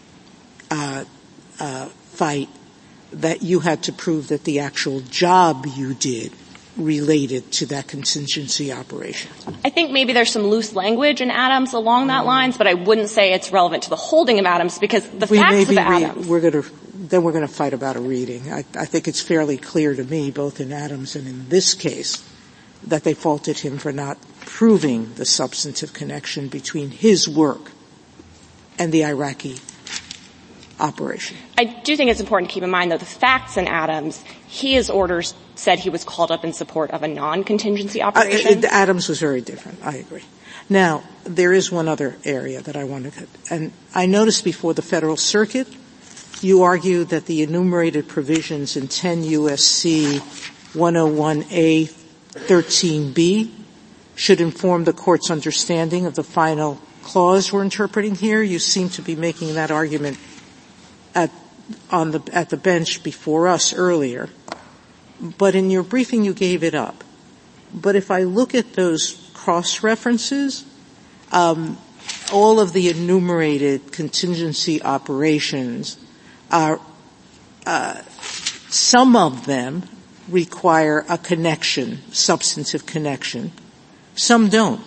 uh, uh, fight, that you had to prove that the actual job you did related to that contingency operation. I think maybe there's some loose language in Adams along that lines, but I wouldn't say it's relevant to the holding of Adams because the we facts maybe of Adams. Re- we're going to then we're going to fight about a reading. I, I think it's fairly clear to me, both in Adams and in this case, that they faulted him for not proving the substantive connection between his work and the Iraqi operation. I do think it's important to keep in mind, though, the facts in Adams, his orders said he was called up in support of a non-contingency operation. Uh, Adams was very different. I agree. Now, there is one other area that I want to cut. And I noticed before the Federal Circuit, you argued that the enumerated provisions in ten U S C one oh one A thirteen B should inform the Court's understanding of the final clause we're interpreting here. You seem to be making that argument at on the at the bench before us earlier, but in your briefing you gave it up. But if I look at those cross references, um, all of the enumerated contingency operations are uh, some of them require a connection, substantive connection. Some don't.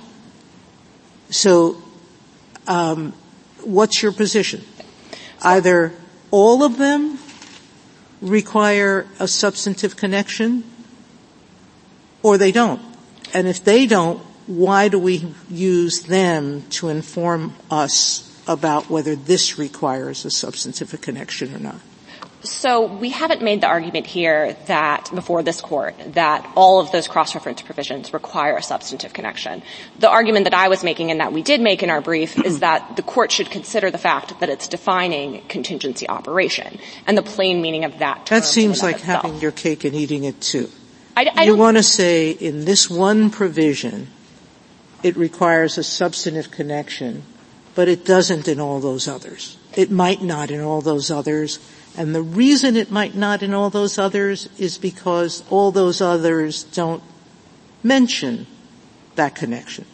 So, um, what's your position? Either all of them require a substantive connection, or they don't. And if they don't, why do we use them to inform us about whether this requires a substantive connection or not? So we haven't made the argument here that, before this Court, that all of those cross-reference provisions require a substantive connection. The argument that I was making and that we did make in our brief is that the Court should consider the fact that it's defining contingency operation and the plain meaning of that term. That seems like itself. having your cake and eating it too. I, I you want to say in this one provision it requires a substantive connection, but it doesn't in all those others. It might not in all those others. And the reason it might not in all those others is because all those others don't mention that connection.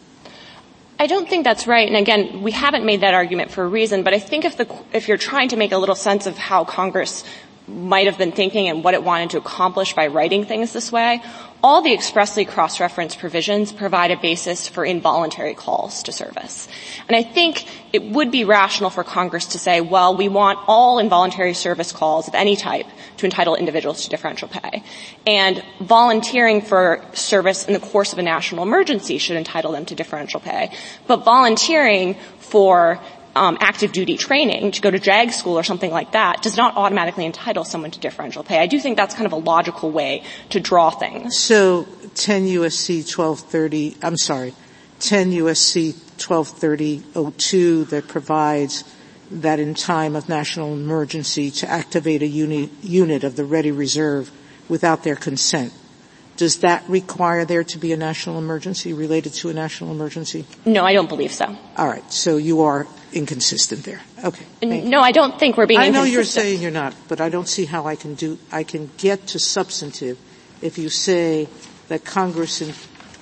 I don't think that's right. And again, we haven't made that argument for a reason, but I think if the, if you're trying to make a little sense of how Congress might have been thinking and what it wanted to accomplish by writing things this way, all the expressly cross-reference provisions provide a basis for involuntary calls to service. And I think it would be rational for Congress to say, well, we want all involuntary service calls of any type to entitle individuals to differential pay. And volunteering for service in the course of a national emergency should entitle them to differential pay. But volunteering for Um, active duty training to go to JAG school or something like that does not automatically entitle someone to differential pay. I do think that's kind of a logical way to draw things. So ten U S C twelve thirty, I'm sorry, ten U S C twelve thirty oh two that provides that in time of national emergency to activate a uni, unit of the ready reserve without their consent. Does that require there to be a national emergency related to a national emergency? No, I don't believe so. All right. So you are inconsistent there. Okay. No, I don't think we're being I know inconsistent. you're saying you're not, but I don't see how I can do, I can get to substantive if you say that Congress in,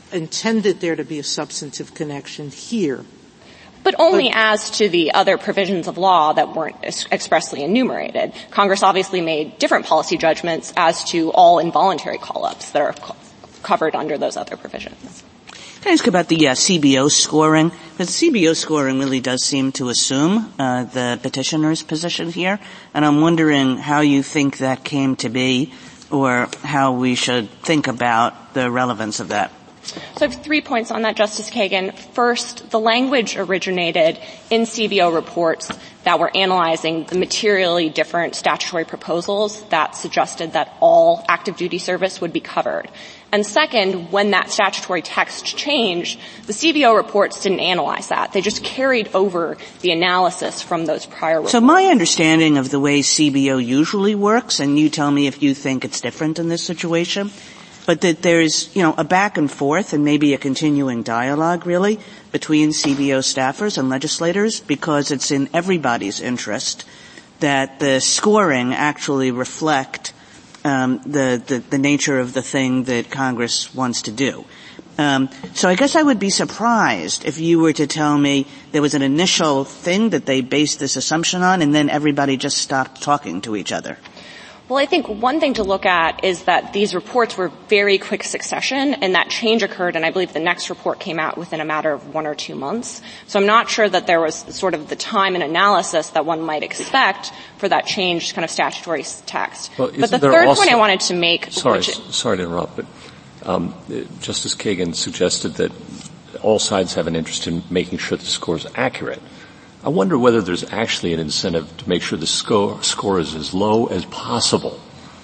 intended there to be a substantive connection here. But only as to the other provisions of law that weren't expressly enumerated. Congress obviously made different policy judgments as to all involuntary call-ups that are co- covered under those other provisions. Can I ask about the uh, C B O scoring? Because the C B O scoring really does seem to assume uh, the petitioner's position here, and I'm wondering how you think that came to be or how we should think about the relevance of that. So I have three points on that, Justice Kagan. First, the language originated in C B O reports that were analyzing the materially different statutory proposals that suggested that all active duty service would be covered. And second, when that statutory text changed, the C B O reports didn't analyze that. They just carried over the analysis from those prior reports. So my understanding of the way C B O usually works, and you tell me if you think it's different in this situation, but that there's, you know, a back and forth and maybe a continuing dialogue, really, between C B O staffers and legislators, because it's in everybody's interest that the scoring actually reflect um, the, the, the nature of the thing that Congress wants to do. Um, so I guess I would be surprised if you were to tell me there was an initial thing that they based this assumption on, and then everybody just stopped talking to each other. Well, I think one thing to look at is that these reports were very quick succession, and that change occurred, and I believe the next report came out within a matter of one or two months. So I'm not sure that there was sort of the time and analysis that one might expect for that changed kind of statutory text. Well, but the third also, point I wanted to make... Sorry, which, sorry to interrupt, but um, Justice Kagan suggested that all sides have an interest in making sure the score is accurate. I wonder whether there's actually an incentive to make sure the score, score is as low as possible,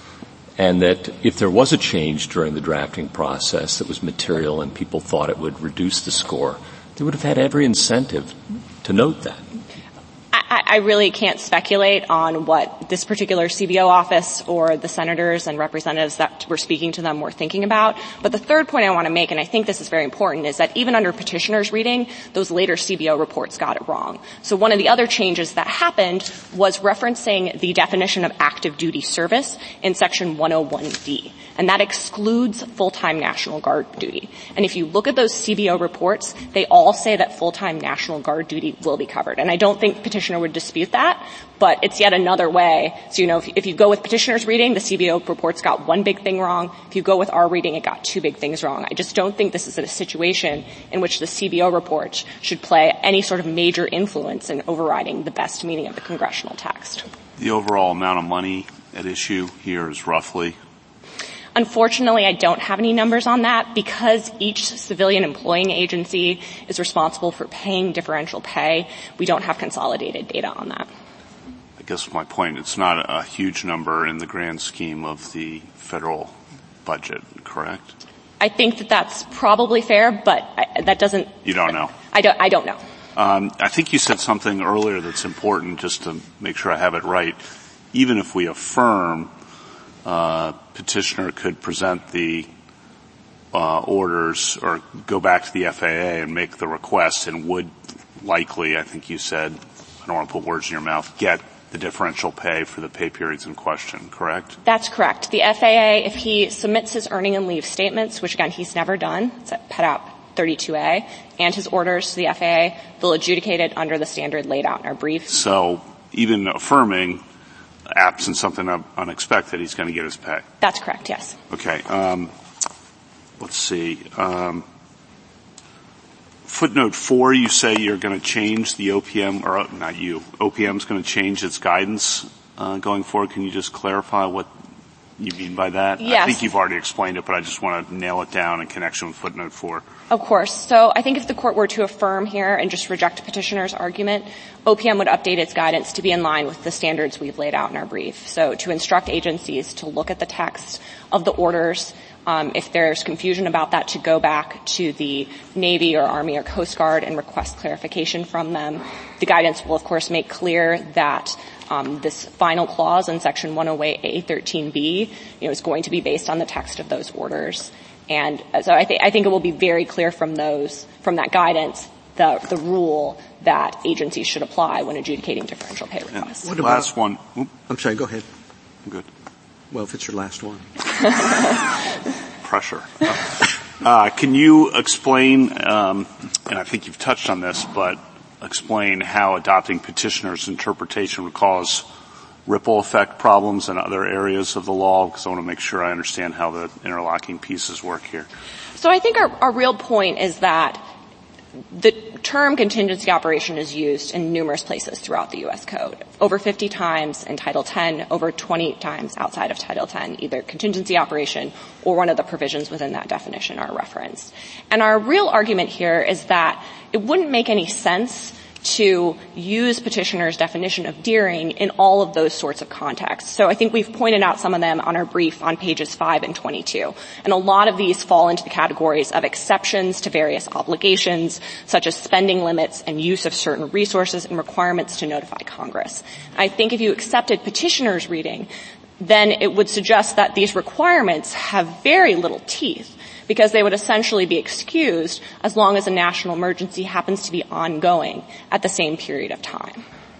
and that if there was a change during the drafting process that was material and people thought it would reduce the score, they would have had every incentive to note that. I, I really can't speculate on what this particular C B O office or the senators and representatives that were speaking to them were thinking about. But the third point I want to make, and I think this is very important, is that even under petitioner's reading, those later C B O reports got it wrong. So one of the other changes that happened was referencing the definition of active duty service in Section one oh one D. And that excludes full-time National Guard duty. And if you look at those C B O reports, they all say that full-time National Guard duty will be covered. And I don't think petitioner would dispute that, but it's yet another way. So, you know, if, if you go with petitioner's reading, the C B O reports got one big thing wrong. If you go with our reading, it got two big things wrong. I just don't think this is a situation in which the C B O reports should play any sort of major influence in overriding the best meaning of the congressional text. The overall amount of money at issue here is roughly? Unfortunately, I don't have any numbers on that because each civilian employing agency is responsible for paying differential pay. We don't have consolidated data on that. I guess my point, it's not a huge number in the grand scheme of the federal budget, correct? I think that that's probably fair, but I, that doesn't... You don't know? I don't, I don't know. Um, I think you said something earlier that's important just to make sure I have it right. Even if we affirm Uh, petitioner could present the uh, orders or go back to the F A A and make the request and would likely, I think you said, I don't want to put words in your mouth, get the differential pay for the pay periods in question, correct? That's correct. The F A A, if he submits his earning and leave statements, which again he's never done, it's at P E D A P thirty-two A, and his orders to the F A A, they'll adjudicate it under the standard laid out in our brief. So even affirming, absent something unexpected, he's going to get his pay. That's correct, yes. Okay. Um, let's see. Um, footnote four, you say you're going to change the O P M, or not you, O P M is going to change its guidance uh, going forward. Can you just clarify what you mean by that? Yes. I think you've already explained it, but I just want to nail it down in connection with footnote four. Of course. So I think if the court were to affirm here and just reject petitioner's argument, O P M would update its guidance to be in line with the standards we've laid out in our brief. So to instruct agencies to look at the text of the orders, um, if there's confusion about that, to go back to the Navy or Army or Coast Guard and request clarification from them. The guidance will, of course, make clear that Um, this final clause in Section one oh eight A thirteen B, you know, is going to be based on the text of those orders. And so I, th- I think it will be very clear from those, from that guidance, the, the rule that agencies should apply when adjudicating differential pay requests. What about, last one. Oop. I'm sorry, go ahead. I'm good. Well, if it's your last one. Pressure. Uh, can you explain, um, and I think you've touched on this, but explain how adopting petitioner's interpretation would cause ripple effect problems in other areas of the law? Because I want to make sure I understand how the interlocking pieces work here. So I think our, our real point is that the term contingency operation is used in numerous places throughout the U S Code. Over fifty times in Title ten, over twenty times outside of Title ten, either contingency operation or one of the provisions within that definition are referenced. And our real argument here is that it wouldn't make any sense to use petitioner's definition of deering in all of those sorts of contexts. So I think we've pointed out some of them on our brief on pages five and twenty-two. And a lot of these fall into the categories of exceptions to various obligations, such as spending limits and use of certain resources and requirements to notify Congress. I think if you accepted petitioner's reading, then it would suggest that these requirements have very little teeth, because they would essentially be excused as long as a national emergency happens to be ongoing at the same period of time.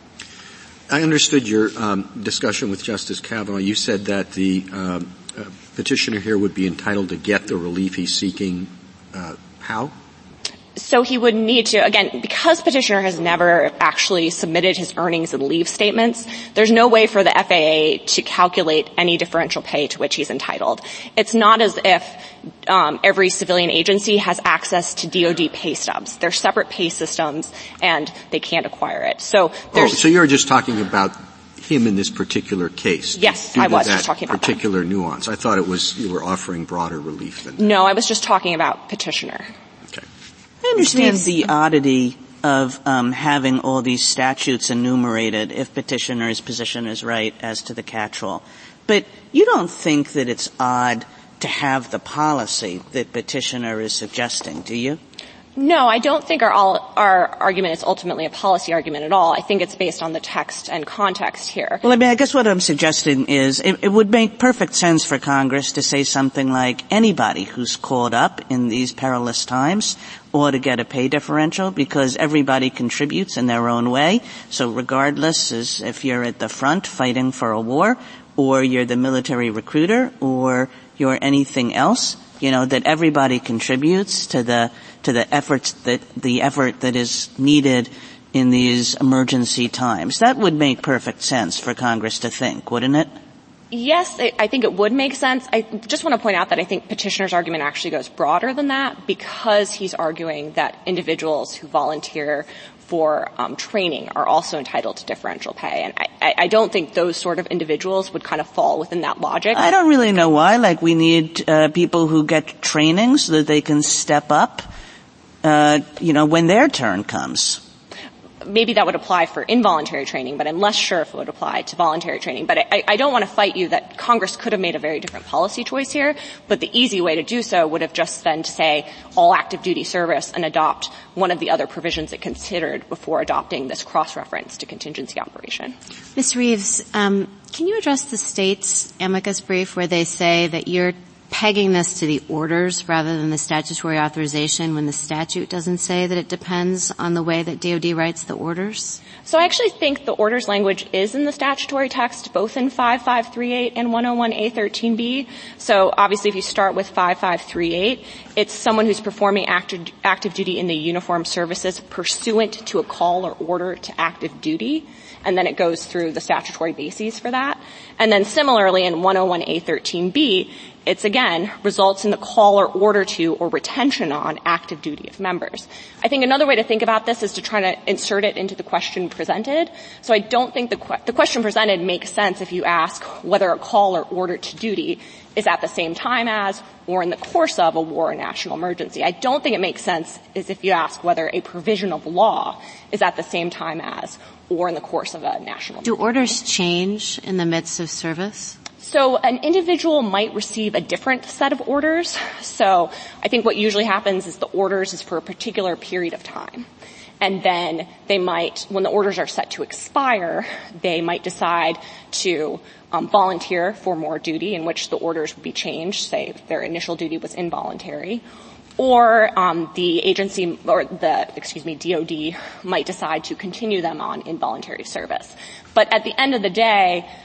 I understood your um, discussion with Justice Kavanaugh. You said that the um, uh, petitioner here would be entitled to get the relief he's seeking. Uh, how? So he would need to, again, because petitioner has never actually submitted his earnings and leave statements, there's no way for the F A A to calculate any differential pay to which he's entitled. It's not as if um, every civilian agency has access to D O D pay stubs. They're separate pay systems, and they can't acquire it. So there's... Oh, so you're just talking about him in this particular case? Yes, I was just talking about particular that. nuance. I thought it was you were offering broader relief than that. No, I was just talking about petitioner. I understand the oddity of um, having all these statutes enumerated if petitioner's position is right as to the catch-all. But you don't think that it's odd to have the policy that petitioner is suggesting, do you? No, I don't think our, all, our argument is ultimately a policy argument at all. I think it's based on the text and context here. Well, I mean, I guess what I'm suggesting is it, it would make perfect sense for Congress to say something like anybody who's caught up in these perilous times ought to get a pay differential because everybody contributes in their own way. So regardless as if you're at the front fighting for a war or you're the military recruiter or you're anything else, you know, that everybody contributes to the to the efforts that the effort that is needed in these emergency times. That would make perfect sense for Congress to think, wouldn't it? Yes, I think it would make sense. I just want to point out that I think petitioner's argument actually goes broader than that because he's arguing that individuals who volunteer for um, training are also entitled to differential pay. And I, I don't think those sort of individuals would kind of fall within that logic. I don't really know why. Like, we need uh, people who get training so that they can step up, uh, you know, when their turn comes. Maybe that would apply for involuntary training, but I'm less sure if it would apply to voluntary training. But I, I don't want to fight you that Congress could have made a very different policy choice here, but the easy way to do so would have just been to say all active duty service and adopt one of the other provisions it considered before adopting this cross-reference to contingency operation. Miz Reeves, um, can you address the state's amicus brief where they say that you're pegging this to the orders rather than the statutory authorization when the statute doesn't say that it depends on the way that D O D writes the orders? So I actually think the orders language is in the statutory text, both in five five three eight and one oh one A thirteen B. So obviously if you start with five five three eight, it's someone who's performing active, active duty in the uniformed services pursuant to a call or order to active duty. And then it goes through the statutory bases for that. And then similarly in one oh one A thirteen B, it's again results in the call or order to or retention on active duty of members. I think another way to think about this is to try to insert it into the question presented. So I don't think the, que- the question presented makes sense if you ask whether a call or order to duty is at the same time as or in the course of a war or national emergency. I don't think it makes sense is if you ask whether a provision of law is at the same time as or in the course of a national emergency. Do orders change in the midst of service? So an individual might receive a different set of orders. So I think what usually happens is the orders is for a particular period of time. And then they might, when the orders are set to expire, they might decide to um, volunteer for more duty, in which the orders would be changed, say if their initial duty was involuntary. Or um, the agency, or the, excuse me, D O D might decide to continue them on involuntary service. But at the end of the day,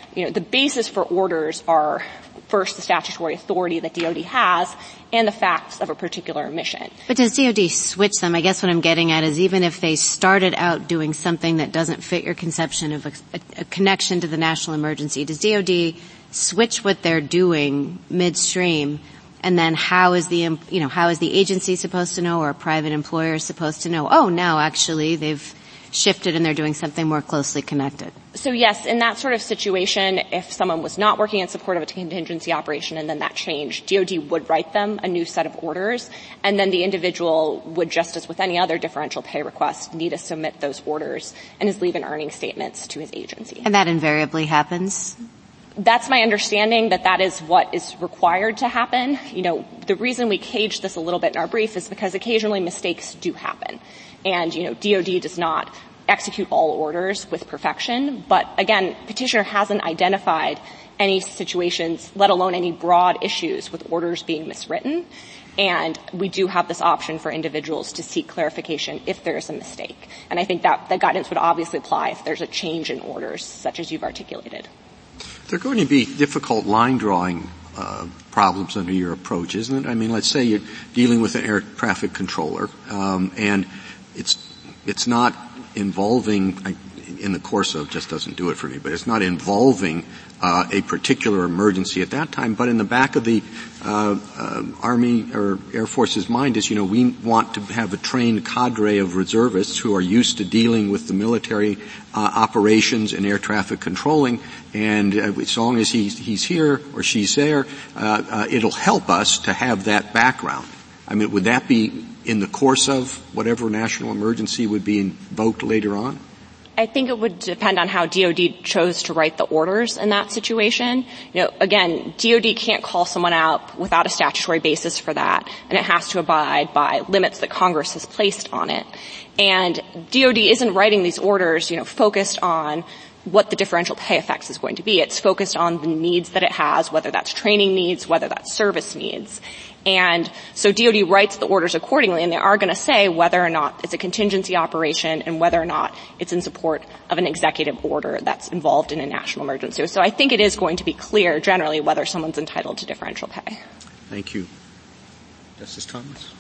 you know, the basis for orders are first the statutory authority that D O D has and the facts of a particular mission. But does D O D switch them? I guess what I'm getting at is even if they started out doing something that doesn't fit your conception of a, a, a connection to the national emergency, does D O D switch what they're doing midstream? And then how is the, you know, how is the agency supposed to know or a private employer supposed to know, oh, now actually they've shifted and they're doing something more closely connected? So yes, in that sort of situation, if someone was not working in support of a contingency operation and then that changed, D O D would write them a new set of orders, and then the individual would, just as with any other differential pay request, need to submit those orders and his leave and earning statements to his agency. And that invariably happens? That's my understanding, that that is what is required to happen. You know, the reason we caged this a little bit in our brief is because occasionally mistakes do happen. And, you know, D O D does not execute all orders with perfection. But again, petitioner hasn't identified any situations, let alone any broad issues with orders being miswritten. And we do have this option for individuals to seek clarification if there is a mistake. And I think that the guidance would obviously apply if there's a change in orders, such as you've articulated. There are going to be difficult line drawing uh, problems under your approach, isn't it? I mean, let's say you're dealing with an air traffic controller, um, and it's it's not involving, in the course of, just doesn't do it for me, but it's not involving uh, a particular emergency at that time. But in the back of the uh, uh, Army or Air Force's mind is, you know, we want to have a trained cadre of reservists who are used to dealing with the military uh, operations and air traffic controlling. And uh, as long as he's, he's here or she's there, uh, uh, it'll help us to have that background. I mean, would that be in the course of whatever national emergency would be invoked later on? I think it would depend on how D O D chose to write the orders in that situation. You know, again, D O D can't call someone out without a statutory basis for that, and it has to abide by limits that Congress has placed on it. And D O D isn't writing these orders, you know, focused on what the differential pay effects is going to be. It's focused on the needs that it has, whether that's training needs, whether that's service needs. And so D O D writes the orders accordingly, and they are going to say whether or not it's a contingency operation and whether or not it's in support of an executive order that's involved in a national emergency. So I think it is going to be clear generally whether someone's entitled to differential pay. Thank you. Justice Thomas?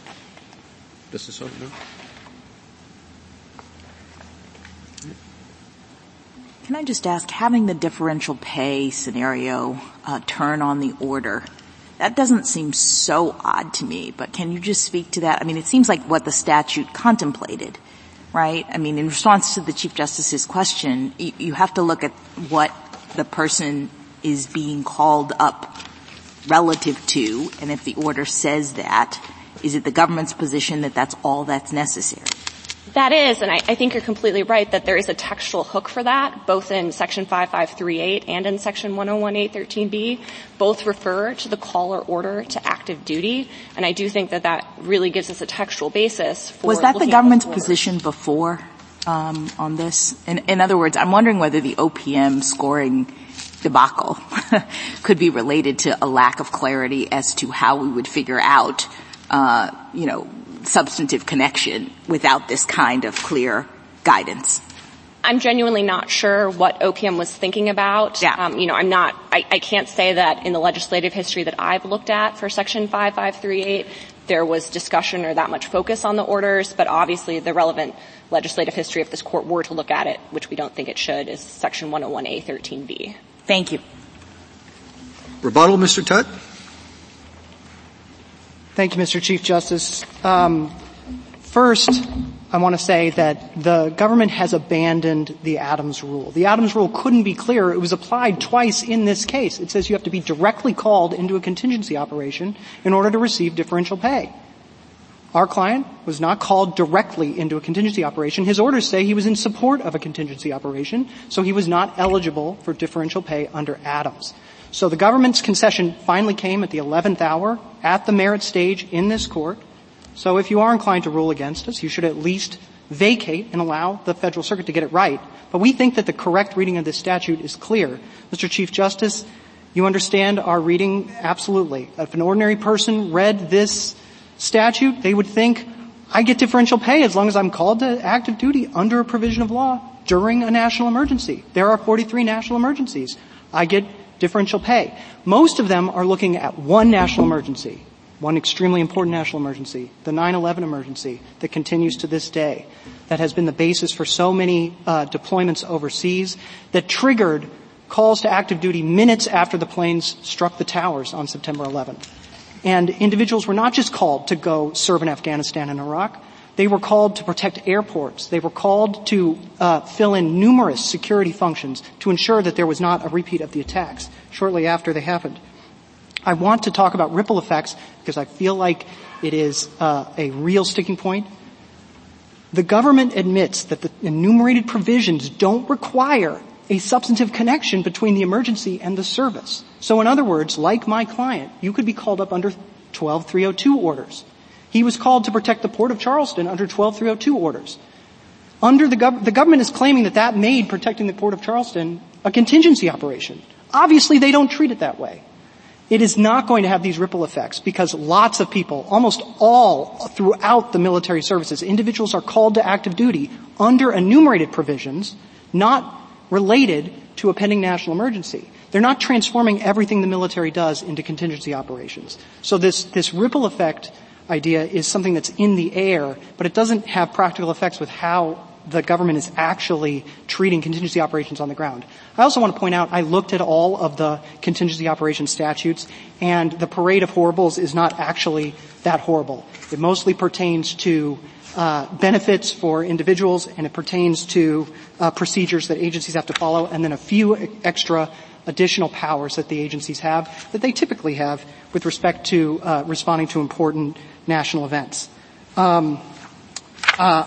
Justice O'Connor? Can I just ask, having the differential pay scenario uh, turn on the order, that doesn't seem so odd to me, but can you just speak to that? I mean, it seems like what the statute contemplated, right? I mean, in response to the Chief Justice's question, you, you have to look at what the person is being called up relative to, and if the order says that, is it the government's position that that's all that's necessary? That is, and I, I think you're completely right that there is a textual hook for that, both in Section five five three eight and in Section one oh one A thirteen B. Both refer to the call or order to active duty, and I do think that that really gives us a textual basis for Was that the looking government's at position before um, on this? In, in other words, I'm wondering whether the O P M scoring debacle could be related to a lack of clarity as to how we would figure out, uh, you know, substantive connection without this kind of clear guidance. I'm genuinely not sure what O P M was thinking about. Yeah. Um, you know, I'm not, I, I can't say that in the legislative history that I've looked at for Section five five three eight there was discussion or that much focus on the orders, but obviously the relevant legislative history, if this court were to look at it, which we don't think it should, is Section one oh one A thirteen B. Thank you. Rebuttal, Mister Tutte? Thank you, Mister Chief Justice. Um, first, I want to say that the government has abandoned the Adams rule. The Adams rule couldn't be clearer. It was applied twice in this case. It says you have to be directly called into a contingency operation in order to receive differential pay. Our client was not called directly into a contingency operation. His orders say he was in support of a contingency operation, so he was not eligible for differential pay under Adams. So the government's concession finally came at the eleventh hour at the merit stage in this court. So if you are inclined to rule against us, you should at least vacate and allow the Federal Circuit to get it right. But we think that the correct reading of this statute is clear. Mister Chief Justice, you understand our reading? Absolutely. If an ordinary person read this statute, they would think, I get differential pay as long as I'm called to active duty under a provision of law during a national emergency. There are forty-three national emergencies. I get differential pay. Most of them are looking at one national emergency, one extremely important national emergency, the nine eleven emergency that continues to this day, that has been the basis for so many uh, deployments overseas, that triggered calls to active duty minutes after the planes struck the towers on September eleventh. And individuals were not just called to go serve in Afghanistan and Iraq. They were called to protect airports. They were called to uh, fill in numerous security functions to ensure that there was not a repeat of the attacks shortly after they happened. I want to talk about ripple effects because I feel like it is uh, a real sticking point. The government admits that the enumerated provisions don't require a substantive connection between the emergency and the service. So in other words, like my client, you could be called up under twelve three oh two orders. He was called to protect the Port of Charleston under twelve three oh two orders. Under the, gov- the government is claiming that that made protecting the Port of Charleston a contingency operation. Obviously, they don't treat it that way. It is not going to have these ripple effects because lots of people, almost all throughout the military services, individuals are called to active duty under enumerated provisions, not related to a pending national emergency. They're not transforming everything the military does into contingency operations. So this, this ripple effect idea is something that's in the air, but it doesn't have practical effects with how the government is actually treating contingency operations on the ground. I also want to point out I looked at all of the contingency operation statutes, and the parade of horribles is not actually that horrible. It mostly pertains to uh benefits for individuals, and it pertains to uh procedures that agencies have to follow, and then a few extra additional powers that the agencies have that they typically have with respect to uh responding to important national events. Um uh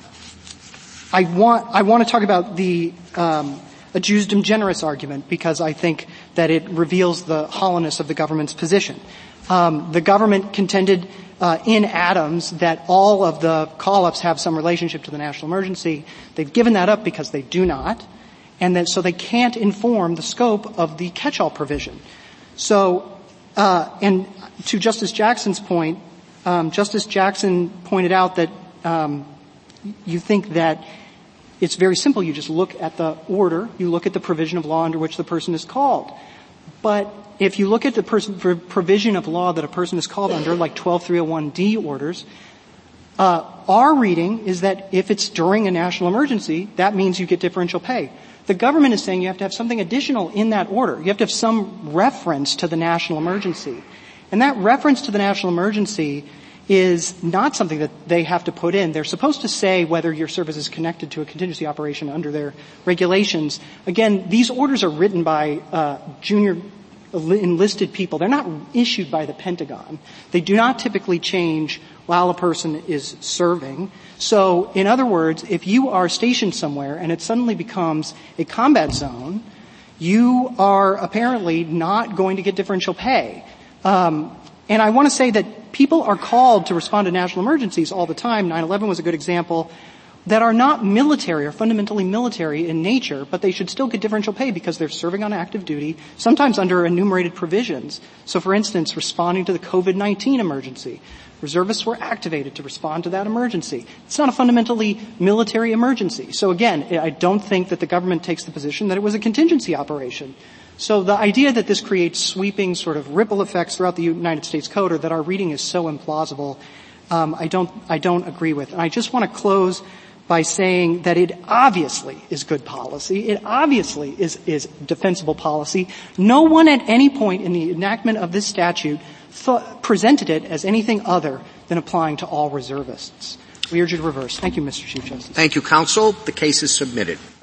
I want I want to talk about the um adjustum generis argument because I think that it reveals the hollowness of the government's position. Um the government contended Uh, in Adams that all of the call-ups have some relationship to the national emergency. They've given that up because they do not, and that so they can't inform the scope of the catch-all provision. So, uh, and to Justice Jackson's point, um, Justice Jackson pointed out that um, you think that it's very simple. You just look at the order, you look at the provision of law under which the person is called. But if you look at the person, provision of law that a person is called under, like twelve three oh one D orders, uh, our reading is that if it's during a national emergency, that means you get differential pay. The government is saying you have to have something additional in that order. You have to have some reference to the national emergency. And that reference to the national emergency is not something that they have to put in. They're supposed to say whether your service is connected to a contingency operation under their regulations. Again, these orders are written by uh, junior enlisted people. They're not issued by the Pentagon. They do not typically change while a person is serving. So, in other words, if you are stationed somewhere and it suddenly becomes a combat zone, you are apparently not going to get differential pay. Um, and I want to say that people are called to respond to national emergencies all the time. nine eleven was a good example. That are not military or fundamentally military in nature, but they should still get differential pay because they're serving on active duty, sometimes under enumerated provisions. So, for instance, responding to the COVID nineteen emergency. Reservists were activated to respond to that emergency. It's not a fundamentally military emergency. So, again, I don't think that the government takes the position that it was a contingency operation. So the idea that this creates sweeping sort of ripple effects throughout the United States Code, or that our reading is so implausible, um, I don't, I don't agree with. And I just want to close by saying that it obviously is good policy. It obviously is, is defensible policy. No one at any point in the enactment of this statute th- presented it as anything other than applying to all reservists. We urge you to reverse. Thank you, Mister Chief Justice. Thank you, counsel. The case is submitted.